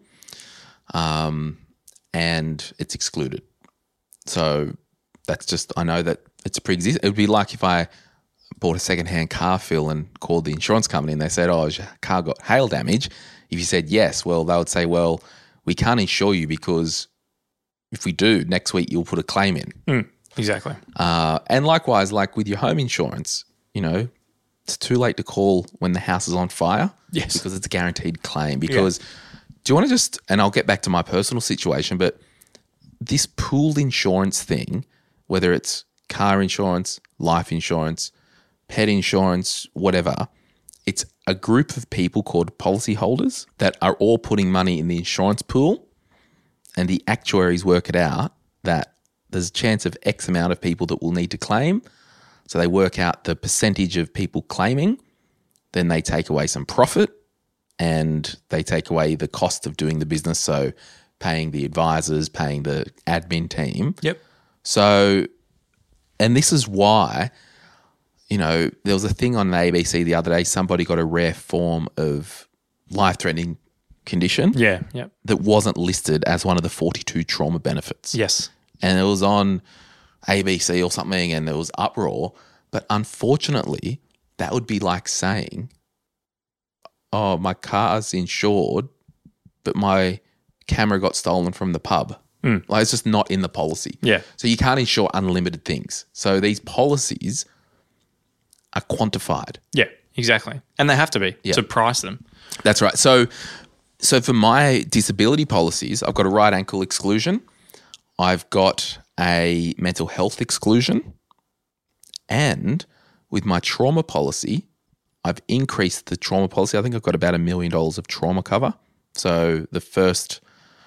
and it's excluded. So that's just, I know that it's pre-existing. It would be like if I bought a secondhand car, Phil, and called the insurance company and they said, oh, has your car got hail damage? If you said yes, well, they would say, well, we can't insure you because if we do, next week you'll put a claim in. Exactly. And likewise, like with your home insurance, it's too late to call when the house is on fire. Yes. Because it's a guaranteed claim. Because do you want to just, and I'll get back to my personal situation, but this pooled insurance thing, whether it's car insurance, life insurance, pet insurance, whatever, it's a group of people called policyholders that are all putting money in the insurance pool, and the actuaries work it out that there's a chance of X amount of people that will need to claim. So they work out the percentage of people claiming, then they take away some profit, and they take away the cost of doing the business, so paying the advisors, paying the admin team. Yep. So, and this is why, there was a thing on the ABC the other day. Somebody got a rare form of life-threatening condition that wasn't listed as one of the 42 trauma benefits. Yes. And it was on ABC or something, and there was uproar. But unfortunately, that would be like saying, oh, my car's insured, but my camera got stolen from the pub. Like, it's just not in the policy. Yeah. So you can't insure unlimited things. So these policies are quantified. Yeah, exactly. And they have to be to price them. That's right. So for my disability policies, I've got a right ankle exclusion. I've got a mental health exclusion. And with my trauma policy, I've increased the trauma policy. I think I've got about $1 million of trauma cover. So the first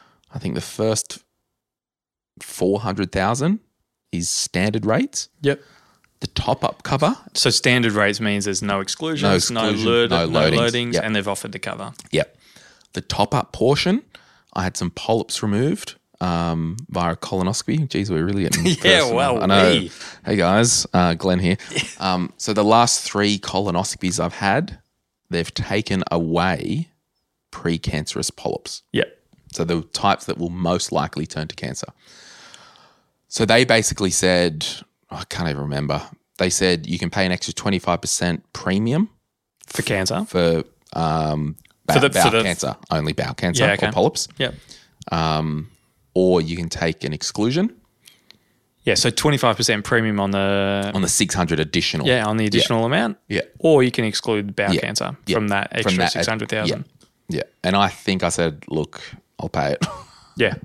400,000 is standard rates. Yep. The top-up cover. So standard rates means there's no exclusions, no loadings, and they've offered the cover. Yep. The top-up portion, I had some polyps removed via a colonoscopy. Geez, we're really getting personal. Well, I know. Hey, guys. Glenn here. So the last 3 colonoscopies I've had, they've taken away precancerous polyps. Yep. So the types that will most likely turn to cancer. So they basically said, I can't even remember. They said you can pay an extra 25% premium for cancer. For bowel cancer, only bowel cancer or polyps. Yep. Or you can take an exclusion. Yeah, so 25% premium on the 600 additional. Yeah, on the additional amount. Yeah. Or you can exclude bowel cancer from that extra 600,000. Yeah. And I think I said, look, I'll pay it. Yeah.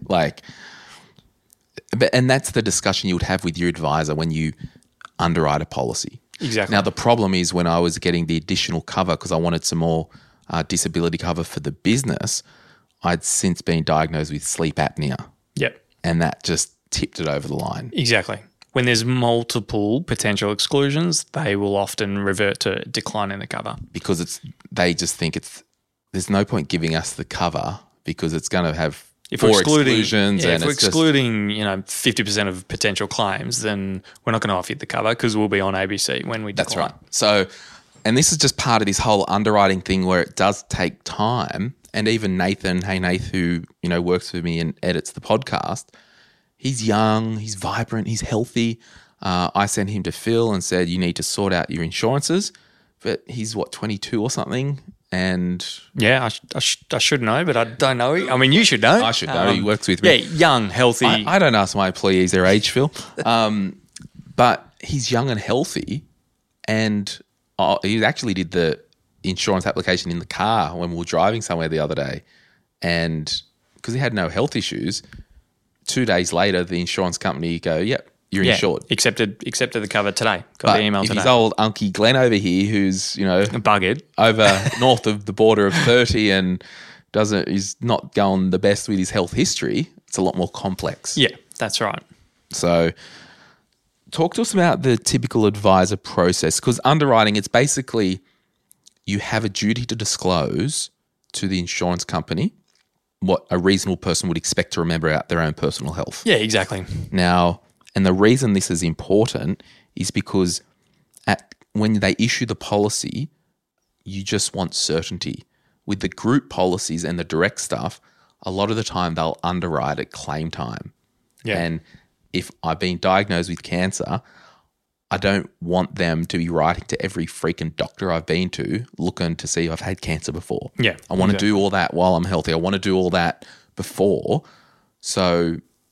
And that's the discussion you would have with your advisor when you underwrite a policy. Exactly. Now, the problem is when I was getting the additional cover because I wanted some more disability cover for the business, I'd since been diagnosed with sleep apnea. Yep. And that just tipped it over the line. Exactly. When there's multiple potential exclusions, they will often revert to declining the cover. Because they just think there's no point giving us the cover because it's going to have if we're exclusions. If we're excluding 50% of potential claims, then we're not going to offer you the cover because we'll be on ABC when we decline. That's right. So, and this is just part of this whole underwriting thing where it does take time. And even Nathan, who works with me and edits the podcast, he's young, he's vibrant, he's healthy. I sent him to Phil and said, you need to sort out your insurances. But he's 22 or something. And yeah, I should know, but I don't know. I mean, you should know. I should know. He works with me. Yeah, young, healthy. I don't ask my employees their age, Phil. But he's young and healthy. And he actually did the insurance application in the car when we were driving somewhere the other day. And because he had no health issues, 2 days later, the insurance company go, yep, you're insured. Accepted the cover today. Got the email today. If his old Unky Glenn over here, who's buggered over north of the border of 30 and he's not going the best with his health history, it's a lot more complex. Yeah, that's right. So, talk to us about the typical advisor process because underwriting, it's basically you have a duty to disclose to the insurance company what a reasonable person would expect to remember about their own personal health. Yeah, exactly. Now, and the reason this is important is because when they issue the policy, you just want certainty. With the group policies and the direct stuff, a lot of the time they'll underwrite at claim time. Yeah. And if I've been diagnosed with cancer, I don't want them to be writing to every freaking doctor I've been to looking to see if I've had cancer before. Yeah. I want to do all that while I'm healthy. I want to do all that before. So,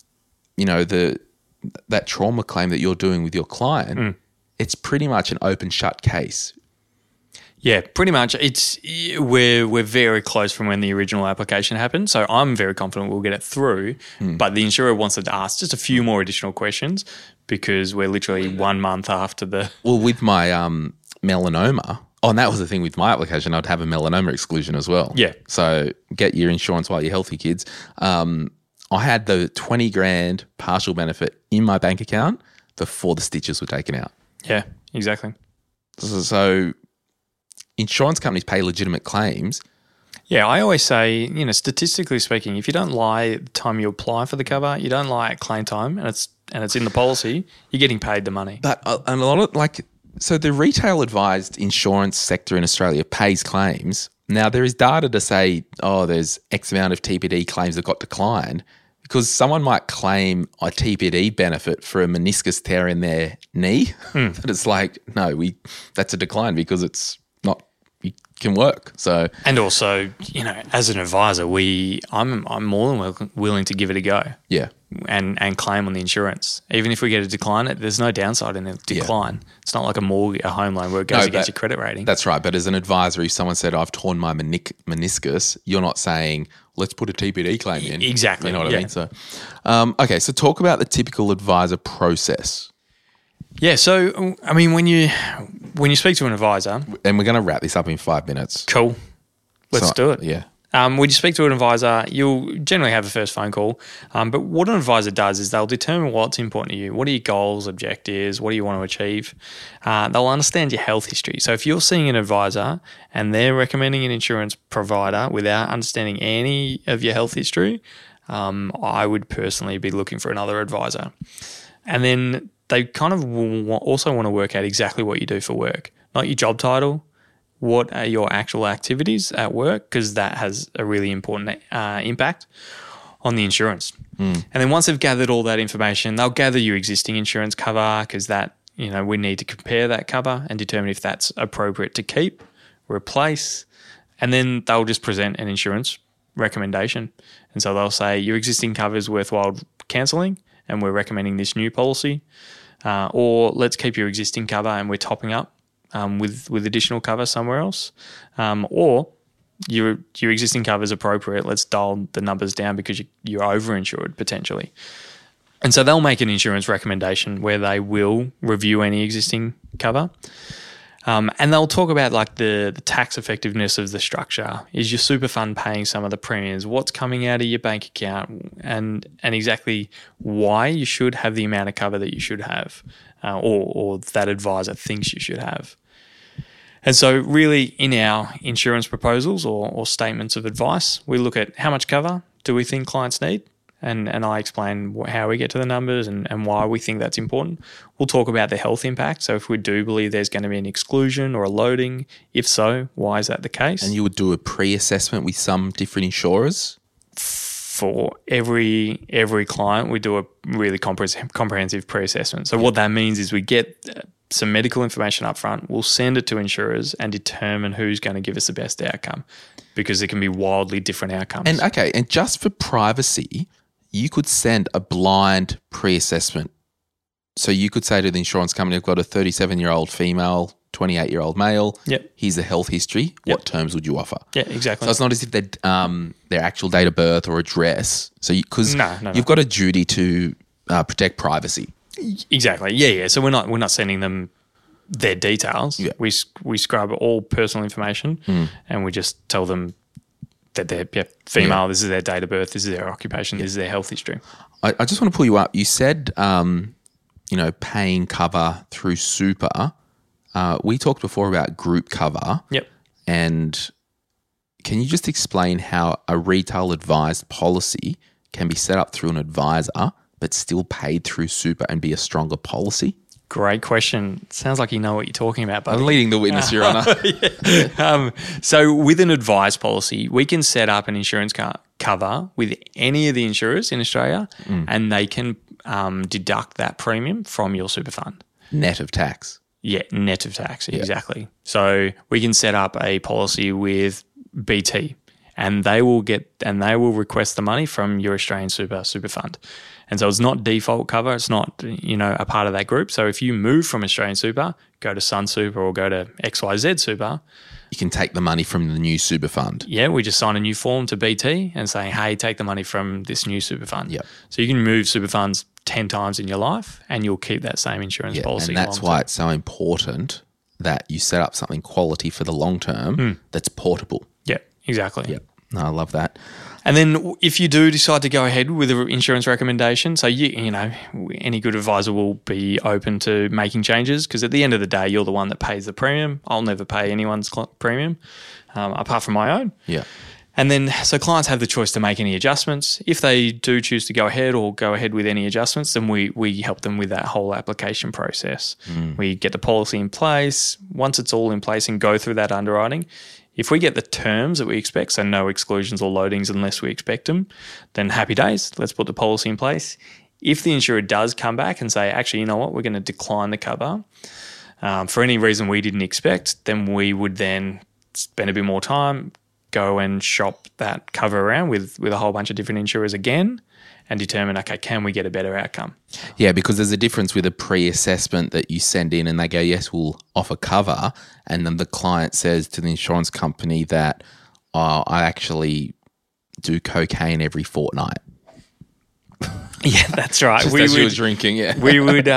that trauma claim that you're doing with your client, it's pretty much an open shut case. Yeah, pretty much. We're very close from when the original application happened, so I'm very confident we'll get it through. But the insurer wants to ask just a few more additional questions because we're literally 1 month after the. Well, with my melanoma, and that was the thing with my application, I'd have a melanoma exclusion as well. Yeah. So get your insurance while you're healthy, kids. I had the 20 grand partial benefit in my bank account before the stitches were taken out. Yeah, exactly. So insurance companies pay legitimate claims. Yeah, I always say, statistically speaking, if you don't lie at the time you apply for the cover, you don't lie at claim time, and it's in the policy, you're getting paid the money. But and a lot of So the retail advised insurance sector in Australia pays claims. Now, there is data to say, there's X amount of TPD claims that got declined, because someone might claim a TPD benefit for a meniscus tear in their knee. But it's like, no, that's a decline because it's not, it can work. So, and also, as an advisor, I'm more than willing to give it a go. Yeah. And claim on the insurance. Even if we get a decline, there's no downside in a decline. Yeah. It's not like a mortgage, a home loan where it goes against your credit rating. That's right. But as an advisor, if someone said, I've torn my meniscus, you're not saying, let's put a TPD claim in. Exactly. You know what I mean? So, okay. So talk about the typical advisor process. Yeah. So, I mean, when you speak to an advisor. And we're going to wrap this up in 5 minutes. Cool. Let's do it. Yeah. When you speak to an advisor, you'll generally have a first phone call. But what an advisor does is they'll determine what's important to you. What are your goals, objectives? What do you want to achieve? They'll understand your health history. So if you're seeing an advisor and they're recommending an insurance provider without understanding any of your health history, I would personally be looking for another advisor. And then they kind of also want to work out exactly what you do for work, not your job title. What are your actual activities at work? Because that has a really important impact on the insurance. And then once they've gathered all that information, they'll gather your existing insurance cover, because that, we need to compare that cover and determine if that's appropriate to keep, replace, and then they'll just present an insurance recommendation. And so they'll say your existing cover is worthwhile cancelling and we're recommending this new policy, or let's keep your existing cover and we're topping up with additional cover somewhere else, or your existing cover is appropriate. Let's dial the numbers down because you're overinsured potentially. And so they'll make an insurance recommendation where they will review any existing cover, and they'll talk about like the tax effectiveness of the structure. Is your super fund paying some of the premiums? What's coming out of your bank account, and exactly why you should have the amount of cover that you should have, or that advisor thinks you should have. And so really in our insurance proposals or statements of advice, we look at how much cover do we think clients need, and I explain how we get to the numbers and why we think that's important. We'll talk about the health impact. So if we do believe there's going to be an exclusion or a loading, if so, why is that the case? And you would do a pre-assessment with some different insurers? For every client, we do a really comprehensive pre-assessment. So what that means is we get some medical information up front, we'll send it to insurers and determine who's going to give us the best outcome, because there can be wildly different outcomes. And just for privacy, you could send a blind pre-assessment. So you could say to the insurance company, I've got a 37-year-old female, 28-year-old male. Yep. Here's the health history. Yep. What terms would you offer? Yeah, exactly. So it's not as if their actual date of birth or address. So because you've got a duty to protect privacy. Exactly. Yeah. So we're not sending them their details. Yeah. We scrub all personal information and we just tell them that they're female. Yeah. This is their date of birth. This is their occupation. This is their health history. I just want to pull you up. You said, paying cover through super. We talked before about group cover. Yep. And can you just explain how a retail advised policy can be set up through an advisor but still paid through super and be a stronger policy? Great question. Sounds like you know what you're talking about, buddy. I'm leading the witness, Your Honour. So with an advised policy, we can set up an insurance cover with any of the insurers in Australia and they can deduct that premium from your super fund. Net of tax. Yeah, net of tax, exactly. So we can set up a policy with BT and they will request the money from your Australian super fund. And so it's not default cover. It's not, a part of that group. So if you move from Australian Super, go to Sun Super or go to XYZ Super, you can take the money from the new super fund. Yeah, we just sign a new form to BT and say, hey, take the money from this new super fund. Yep. So you can move super funds 10 times in your life and you'll keep that same insurance policy. And that's why it's so important that you set up something quality for the long term that's portable. Yeah, exactly. Yep. No, I love that. And then if you do decide to go ahead with an insurance recommendation, so any good advisor will be open to making changes, because at the end of the day, you're the one that pays the premium. I'll never pay anyone's premium apart from my own. Yeah. And then, so clients have the choice to make any adjustments. If they do choose to go ahead with any adjustments, then we help them with that whole application process. We get the policy in place. Once it's all in place and go through that underwriting, if we get the terms that we expect, so no exclusions or loadings unless we expect them, then happy days, let's put the policy in place. If the insurer does come back and say, actually, you know what, we're going to decline the cover for any reason we didn't expect, then we would then spend a bit more time, go and shop that cover around with a whole bunch of different insurers again and determine, okay, can we get a better outcome? Yeah, because there's a difference with a pre-assessment that you send in and they go, yes, we'll offer cover. And then the client says to the insurance company that, I actually do cocaine every fortnight. Yeah, that's right. Just as you were drinking, yeah. We would,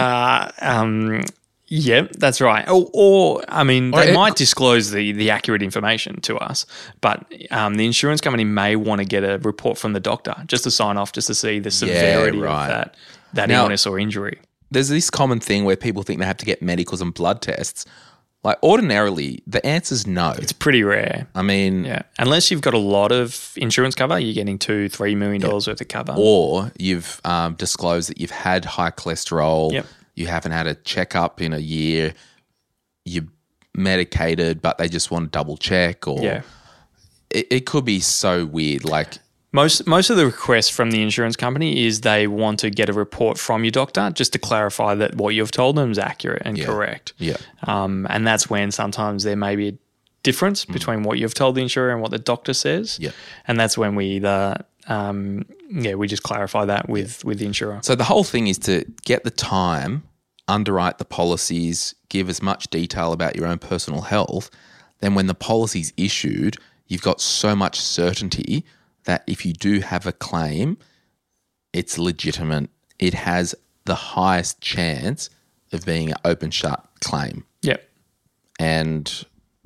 yeah, that's right. Or I mean, they might disclose the accurate information to us, but the insurance company may want to get a report from the doctor just to sign off, just to see the severity of that illness or injury. There's this common thing where people think they have to get medicals and blood tests. Like ordinarily, the answer's no. It's pretty rare. I mean, yeah, unless you've got a lot of insurance cover, you're getting $2-3 million worth of cover, or you've disclosed that you've had high cholesterol. Yep. You haven't had a checkup in a year. You're medicated, but they just want to double check. Or it could be so weird. Like most of the requests from the insurance company is they want to get a report from your doctor just to clarify that what you've told them is accurate and correct. Yeah. And that's when sometimes there may be a difference between what you've told the insurer and what the doctor says. Yeah. And that's when we either we just clarify that with the insurer. So the whole thing is to get the time, underwrite the policies, give as much detail about your own personal health. Then when the policy's issued, you've got so much certainty that if you do have a claim, it's legitimate. It has the highest chance of being an open shut claim. Yep. And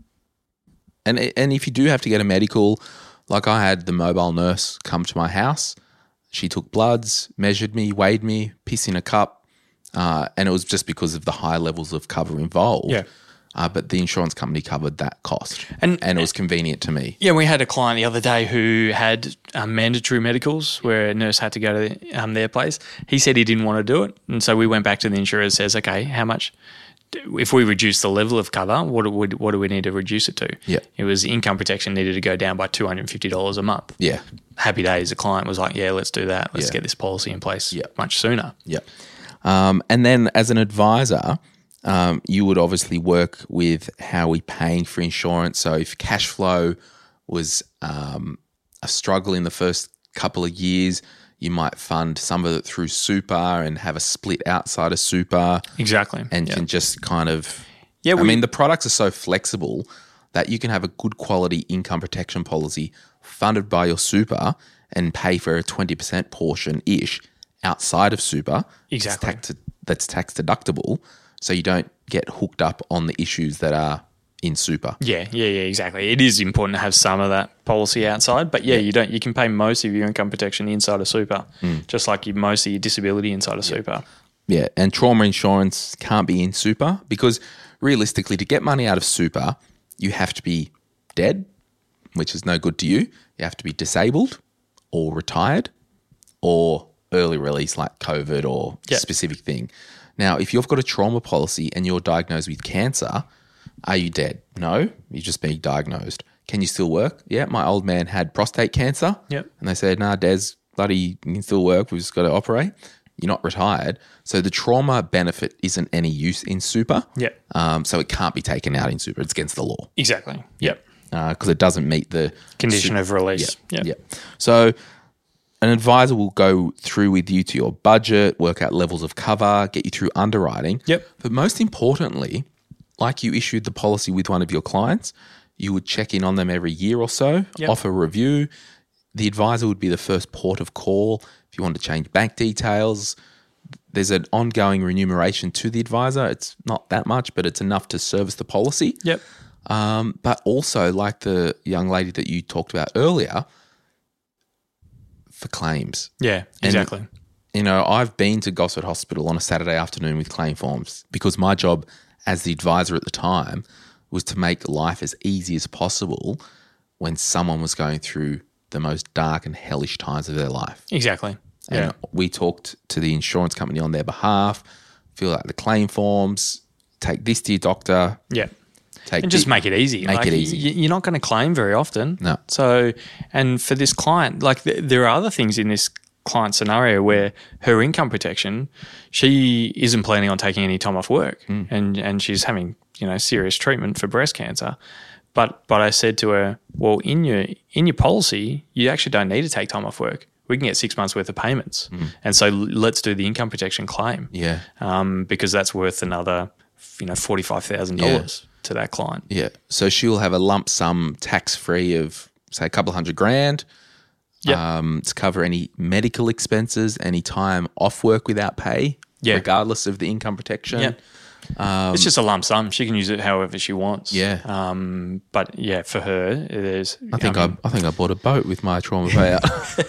if you do have to get a medical, like I had the mobile nurse come to my house. She took bloods, measured me, weighed me, piss in a cup, and it was just because of the high levels of cover involved. Yeah. But the insurance company covered that cost, and it was convenient to me. Yeah, we had a client the other day who had mandatory medicals where a nurse had to go to their place. He said he didn't want to do it, and so we went back to the insurer and says, okay, how much? If we reduce the level of cover, what do we need to reduce it to? Yeah. It was income protection needed to go down by $250 a month. Yeah. Happy days. The client was like, yeah, let's do that. Let's get this policy in place much sooner. Yeah. And then as an advisor, you would obviously work with how we paying for insurance. So if cash flow was a struggle in the first couple of years, you might fund some of it through super and have a split outside of super. Exactly. And can just kind of – I mean, the products are so flexible that you can have a good quality income protection policy funded by your super and pay for a 20% portion-ish outside of super. Exactly. That's tax deductible, so you don't get hooked up on the issues that are in super. Yeah, exactly. It is important to have some of that policy outside, but you can pay most of your income protection inside of super, just like most of your disability inside of super. Yeah, and trauma insurance can't be in super because realistically, to get money out of super, you have to be dead, which is no good to you. You have to be disabled or retired or early release like COVID or specific thing. Now, if you've got a trauma policy and you're diagnosed with cancer, are you dead? No, you're just being diagnosed. Can you still work? Yeah, my old man had prostate cancer. Yep. And they said, nah, Des, bloody, you can still work. We've just got to operate. You're not retired. So the trauma benefit isn't any use in super. Yep. So it can't be taken out in super. It's against the law. Exactly. Yep. Because it doesn't meet the condition of release. Yeah. So an advisor will go through with you to your budget, work out levels of cover, get you through underwriting. Yep. But most importantly, like you issued the policy with one of your clients, you would check in on them every year or so, offer a review. The advisor would be the first port of call if you want to change bank details. There's an ongoing remuneration to the advisor. It's not that much, but it's enough to service the policy. Yep. But also, like the young lady that you talked about earlier, for claims. Yeah, exactly. And, I've been to Gosford Hospital on a Saturday afternoon with claim forms because my job as the advisor at the time was to make life as easy as possible when someone was going through the most dark and hellish times of their life. Exactly. And Yeah. we talked to the insurance company on their behalf, fill out the claim forms, take this to your doctor. Yeah. Take And just make it easy. Make it easy. You're not going to claim very often. No. So, and for this client, like there are other things in this client scenario where her income protection, she isn't planning on taking any time off work, and she's having serious treatment for breast cancer. But I said to her, well, in your policy, you actually don't need to take time off work. We can get 6 months worth of payments, and so let's do the income protection claim. Yeah. Because that's worth another $45,000 to that client. Yeah. So she'll have a lump sum tax free of, say, a couple $100,000 to cover any medical expenses, any time off work without pay, regardless of the income protection. Yeah. It's just a lump sum. She can use it however she wants. Yeah. But yeah, for her, there's. I think I bought a boat with my trauma payout.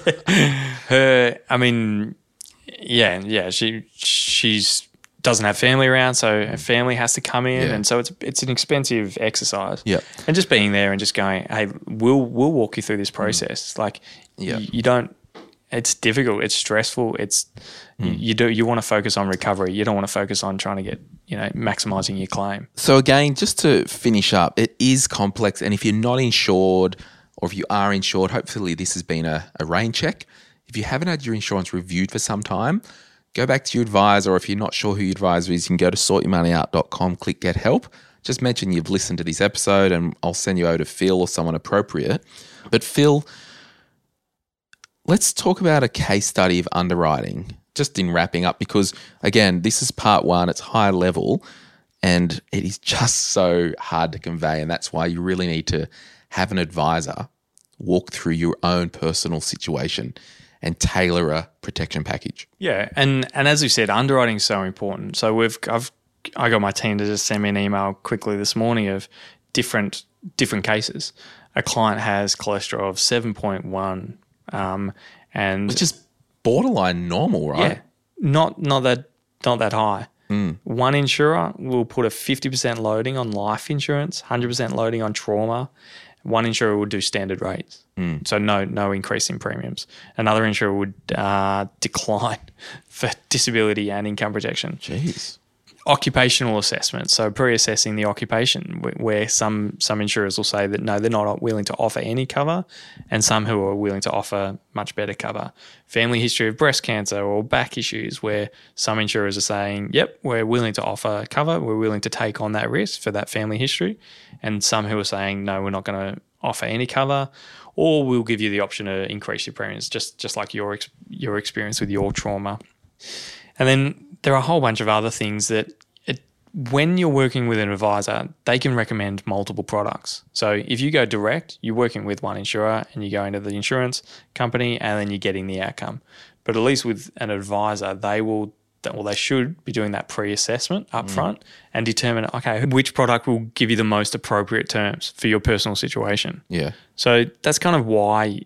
She's doesn't have family around, so her family has to come in, and so it's an expensive exercise. Yeah. And just being there and just going, hey, we'll walk you through this process. Like, you don't. It's difficult. It's stressful. It's you want to focus on recovery. You don't want to focus on trying to get maximizing your claim. So again, just to finish up, it is complex, and if you're not insured, or if you are insured, hopefully this has been a rain check. If you haven't had your insurance reviewed for some time, go back to your advisor, or if you're not sure who your advisor is, you can go to sortyourmoneyout.com, click Get Help. Just mention you've listened to this episode, and I'll send you over to Phil or someone appropriate. But Phil, let's talk about a case study of underwriting, just in wrapping up, because again, this is part one, it's high level, and it is just so hard to convey, and that's why you really need to have an advisor walk through your own personal situation and tailor a protection package. Yeah, and as we said, underwriting is so important. So I got my team to just send me an email quickly this morning of different cases. A client has cholesterol of 7.1, and which is borderline normal, right? Yeah, not that high. One insurer will put a 50% loading on life insurance, 100% loading on trauma. One insurer would do standard rates, so no increase in premiums. Another insurer would decline for disability and income protection. Jeez. Occupational assessment, so pre-assessing the occupation, where some insurers will say that no, they're not willing to offer any cover, and some who are willing to offer much better cover. Family history of breast cancer or back issues, where some insurers are saying, yep, we're willing to offer cover, we're willing to take on that risk for that family history, and some who are saying, no, we're not going to offer any cover, or we'll give you the option to increase your premiums, just like your experience with your trauma. And then there are a whole bunch of other things that when you're working with an advisor, they can recommend multiple products. So if you go direct, you're working with one insurer and you go into the insurance company and then you're getting the outcome. But at least with an advisor, they should be doing that pre-assessment up front and determine, okay, which product will give you the most appropriate terms for your personal situation. Yeah. So that's kind of why,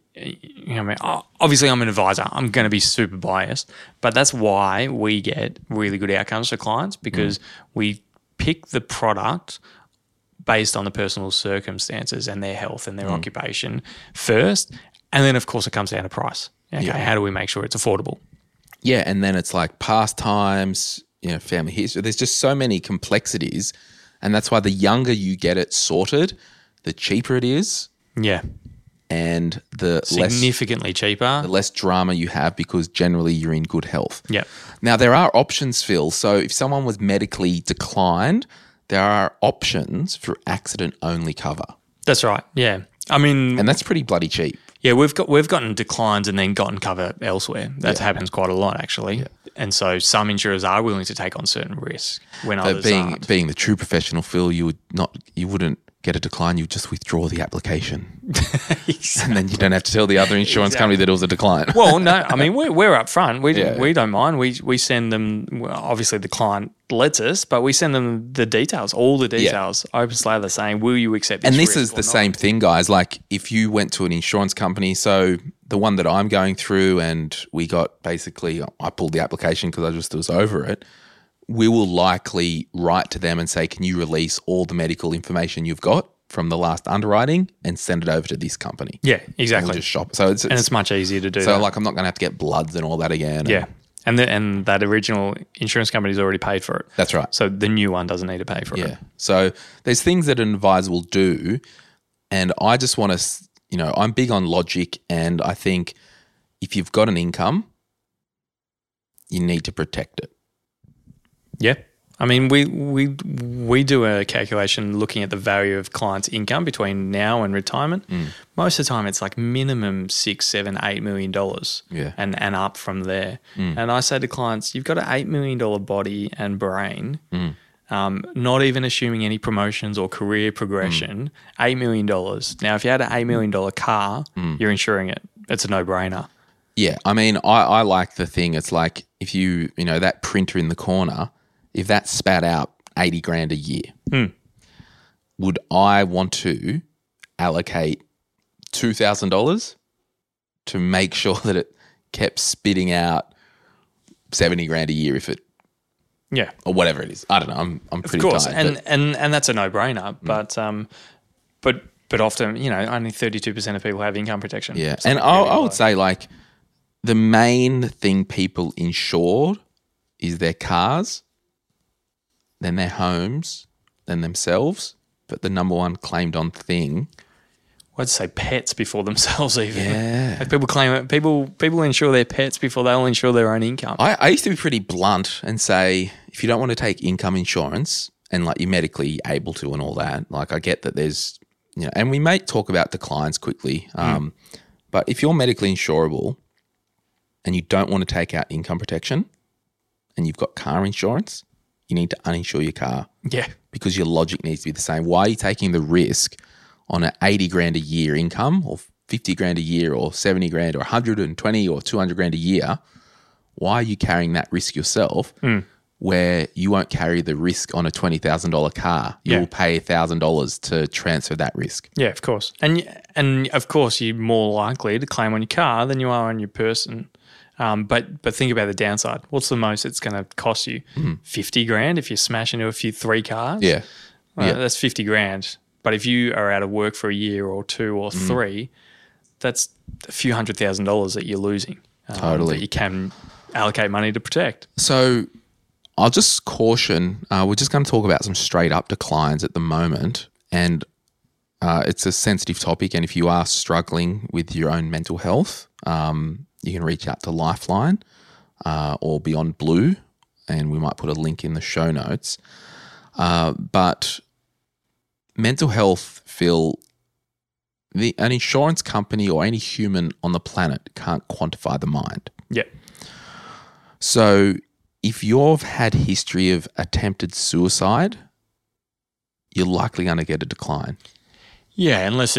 obviously I'm an advisor. I'm going to be super biased, but that's why we get really good outcomes for clients, because we pick the product based on the personal circumstances and their health and their occupation first. And then, of course, it comes down to price. Okay, how do we make sure it's affordable? Yeah, and then it's like pastimes, family history. There's just so many complexities, and that's why the younger you get it sorted, the cheaper it is. Yeah. And the significantly cheaper. The less drama you have, because generally you're in good health. Yeah. Now, there are options, Phil. So if someone was medically declined, there are options for accident-only cover. That's right, yeah. And that's pretty bloody cheap. Yeah, we've gotten declines and then gotten cover elsewhere. That happens quite a lot, actually. Yeah. And so some insurers are willing to take on certain risks when others aren't. Being the true professional, Phil, you wouldn't get a decline. You just withdraw the application, exactly. And then you don't have to tell the other insurance company that it was a decline. Well, no, we're up front. We don't mind. We send them. Well, obviously, the client lets us, but we send them the details, all the details. Open slather saying, "Will you accept this?" And this is the same thing, guys. Like if you went to an insurance company, so the one that I'm going through, and we got basically, I pulled the application because I just was over it. We will likely write to them and say, can you release all the medical information you've got from the last underwriting and send it over to this company. Yeah, And exactly. we'll just shop. So it's much easier to do so that. like I'm not going to have to get bloods and all that again. Yeah. And that original insurance company's already paid for it. That's right. So the new one doesn't need to pay for Yeah. it. So there's things that an advisor will do, and I just want to, I'm big on logic, and I think if you've got an income, you need to protect it. Yeah. I mean, we do a calculation looking at the value of clients' income between now and retirement. Most of the time, it's like minimum $6, $7, $8 million, Yeah. and up from there. And I say to clients, you've got an $8 million body and brain. Not even assuming any promotions or career progression, $8 million. Now, if you had an $8 million car, you're insuring it. It's a no-brainer. Yeah. I mean, I like the thing. It's like if that printer in the corner, if that spat out 80 grand a year, would I want to allocate $2,000 to make sure that it kept spitting out 70 grand a year if it, Yeah. or whatever it is? I don't know. I'm pretty Of course, tired. and that's a no-brainer. But often, only 32% of people have income protection. Yeah. So And I would say like the main thing people insure is their cars, then their homes, then themselves. But the number one claimed on thing. I'd say pets before themselves even. Yeah. Like people claim it. People insure their pets before they'll insure their own income. I used to be pretty blunt and say, if you don't want to take income insurance and like you're medically able to and all that, like I get that there's, and we may talk about declines quickly, but if you're medically insurable and you don't want to take out income protection and you've got car insurance, you need to uninsure your car Yeah. because your logic needs to be the same. Why are you taking the risk on an 80 grand a year income or 50 grand a year or 70 grand or 120 or 200 grand a year? Why are you carrying that risk yourself where you won't carry the risk on a $20,000 car? You'll pay $1,000 to transfer that risk. Yeah, of course. And of course, you're more likely to claim on your car than you are on your person. But think about the downside. What's the most it's going to cost you? 50 grand if you smash into 3 cars? Yeah. That's 50 grand. But if you are out of work for a year or 2 or 3, that's a few $100,000 that you're losing. Totally. That you can allocate money to protect. So I'll just caution, we're just going to talk about some straight up declines at the moment. And it's a sensitive topic. And if you are struggling with your own mental health, you can reach out to Lifeline or Beyond Blue, and we might put a link in the show notes. But mental health, Phil, an insurance company or any human on the planet can't quantify the mind. Yeah. So if you've had history of attempted suicide, you're likely going to get a decline. Yeah, unless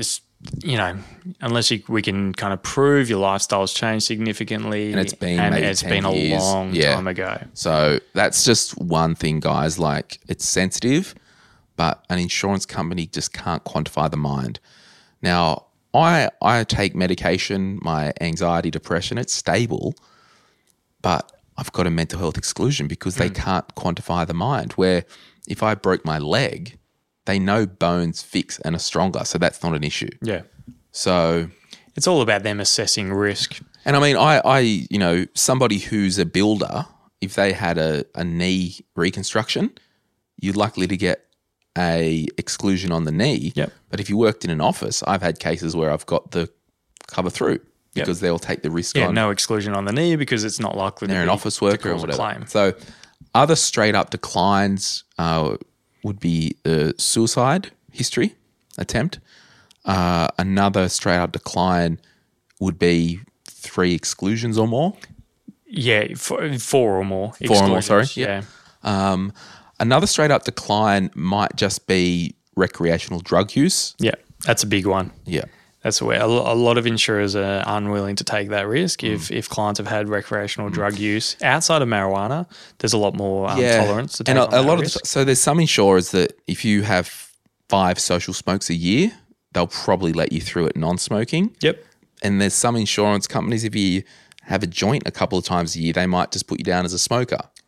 we can kind of prove your lifestyle's changed significantly, And it's been maybe 10 a years. long Yeah. time ago. So that's just one thing, guys. Like, it's sensitive, but an insurance company just can't quantify the mind. Now, I take medication, my anxiety, depression, it's stable, but I've got a mental health exclusion because they can't quantify the mind. Where if I broke my leg, they know bones fix and are stronger, so that's not an issue. Yeah. So, It's all about them assessing risk. and I mean, I somebody who's a builder, if they had a knee reconstruction, you're likely to get a exclusion on the knee. Yep. But if you worked in an office, I've had cases where I've got the cover through because they'll take the risk Yeah, on. no exclusion on the knee because it's not likely They're to an be office worker or cause a whatever. claim. So other straight up declines would be suicide history attempt. Another straight up decline would be 3 exclusions or more. Yeah, 4 or more. 4 or more, sorry. exclusions. Yeah. Another straight up decline might just be recreational drug use. Yeah, that's a big one. Yeah. That's where a lot of insurers are unwilling to take that risk. If clients have had recreational drug use outside of marijuana, there's a lot more tolerance to take and on a lot risk. of so there's some insurers that if you have 5 social smokes a year, they'll probably let you through it non-smoking. Yep. And there's some insurance companies, if you have a joint a couple of times a year, they might just put you down as a smoker.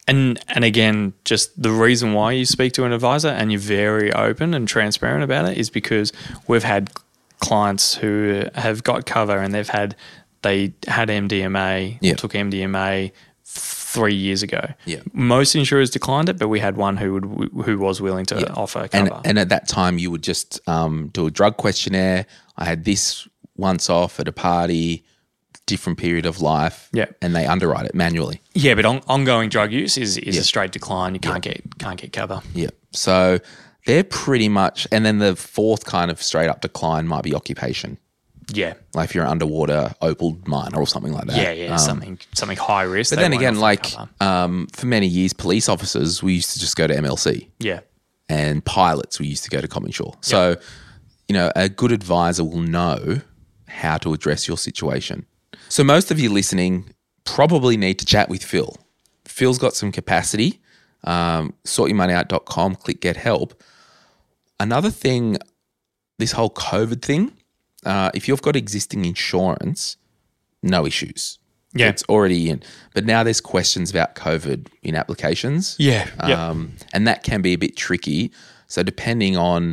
And again, just the reason why you speak to an advisor and you're very open and transparent about it is because we've had clients who have got cover and they had MDMA, Yeah. or took MDMA 3 years ago. Yeah. Most insurers declined it, but we had one who was willing to offer cover. And at that time, you would just do a drug questionnaire. I had this once off at a party, different period of life. Yeah. And they underwrite it manually. Yeah, but ongoing drug use is a straight decline. You can't get cover. Yeah. So they're pretty much, and then the fourth kind of straight up decline might be occupation. Yeah. Like if you're an underwater opal miner or something like that. Yeah, something high risk. But they then won't again, offer like cover. for many years, police officers, we used to just go to MLC. Yeah. And pilots, we used to go to CommInsure. So, a good advisor will know how to address your situation. So most of you listening probably need to chat with Phil. Phil's got some capacity. Sortyourmoneyout.com, click get help. Another thing, this whole COVID thing, if you've got existing insurance, no issues. Yeah. It's already in. But now there's questions about COVID in applications. Yeah. And that can be a bit tricky. So depending on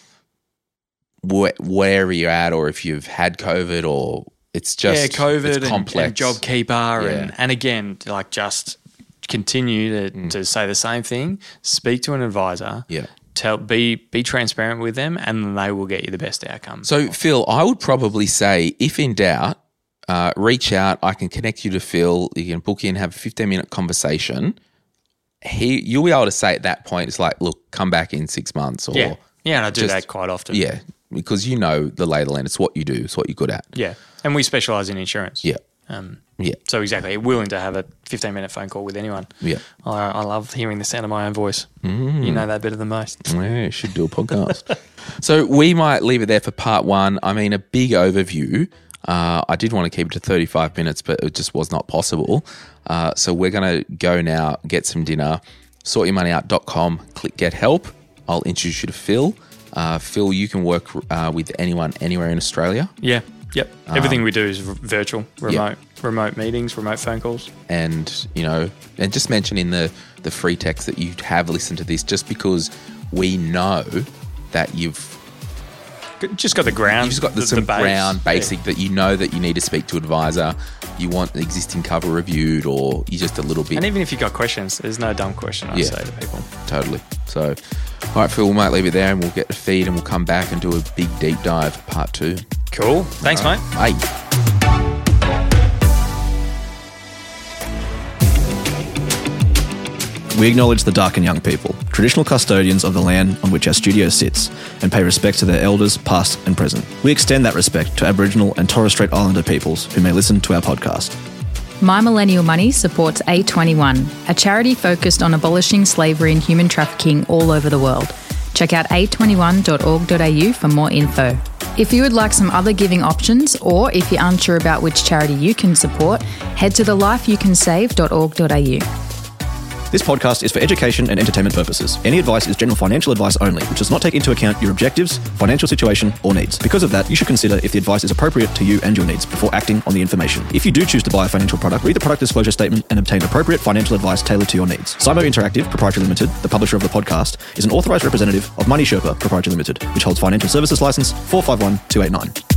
where you're at or if you've had COVID or it's just COVID it's complex. and JobKeeper and again, like just continue to say the same thing. Speak to an advisor. Yeah. Be transparent with them and they will get you the best outcome. So Phil, I would probably say if in doubt, reach out. I can connect you to Phil. You can book in, have a 15-minute conversation. You'll be able to say at that point, it's like, look, come back in 6 months. Or and I do that quite often. Yeah, because you know the lay of the land. It's what you do. It's what you're good at. Yeah, and we specialise in insurance. Yeah. So exactly, willing to have a 15-minute phone call with anyone. Yeah. I love hearing the sound of my own voice. You know that better than most. Yeah, should do a podcast. So we might leave it there for part one. I mean, a big overview. I did want to keep it to 35 minutes, but it just was not possible. So we're going to go now, get some dinner, sortyourmoneyout.com, click get help. I'll introduce you to Phil. Phil, you can work with anyone anywhere in Australia. Yeah. Yep. Everything we do is virtual, remote meetings, remote phone calls. And, and just mention in the free text that you have listened to this just because we know that you've just got the ground. You've just got some ground basic that you know that you need to speak to an advisor. You want the existing cover reviewed or you just a little bit. And even if you've got questions, there's no dumb question I say to people. Totally. So, all right, Phil, we might leave it there and we'll get the feed and we'll come back and do a big deep dive part 2. Cool. Thanks, mate. Bye. We acknowledge the Darkin Young people, traditional custodians of the land on which our studio sits, and pay respect to their elders, past and present. We extend that respect to Aboriginal and Torres Strait Islander peoples who may listen to our podcast. My Millennial Money supports A21, a charity focused on abolishing slavery and human trafficking all over the world. Check out a21.org.au for more info. If you would like some other giving options, or if you're unsure about which charity you can support, head to thelifeyoucansave.org.au. This podcast is for education and entertainment purposes. Any advice is general financial advice only, which does not take into account your objectives, financial situation, or needs. Because of that, you should consider if the advice is appropriate to you and your needs before acting on the information. If you do choose to buy a financial product, read the product disclosure statement and obtain appropriate financial advice tailored to your needs. Cymo Interactive Proprietary Limited, the publisher of the podcast, is an authorised representative of Money Sherpa Proprietary Limited, which holds financial services license 451289.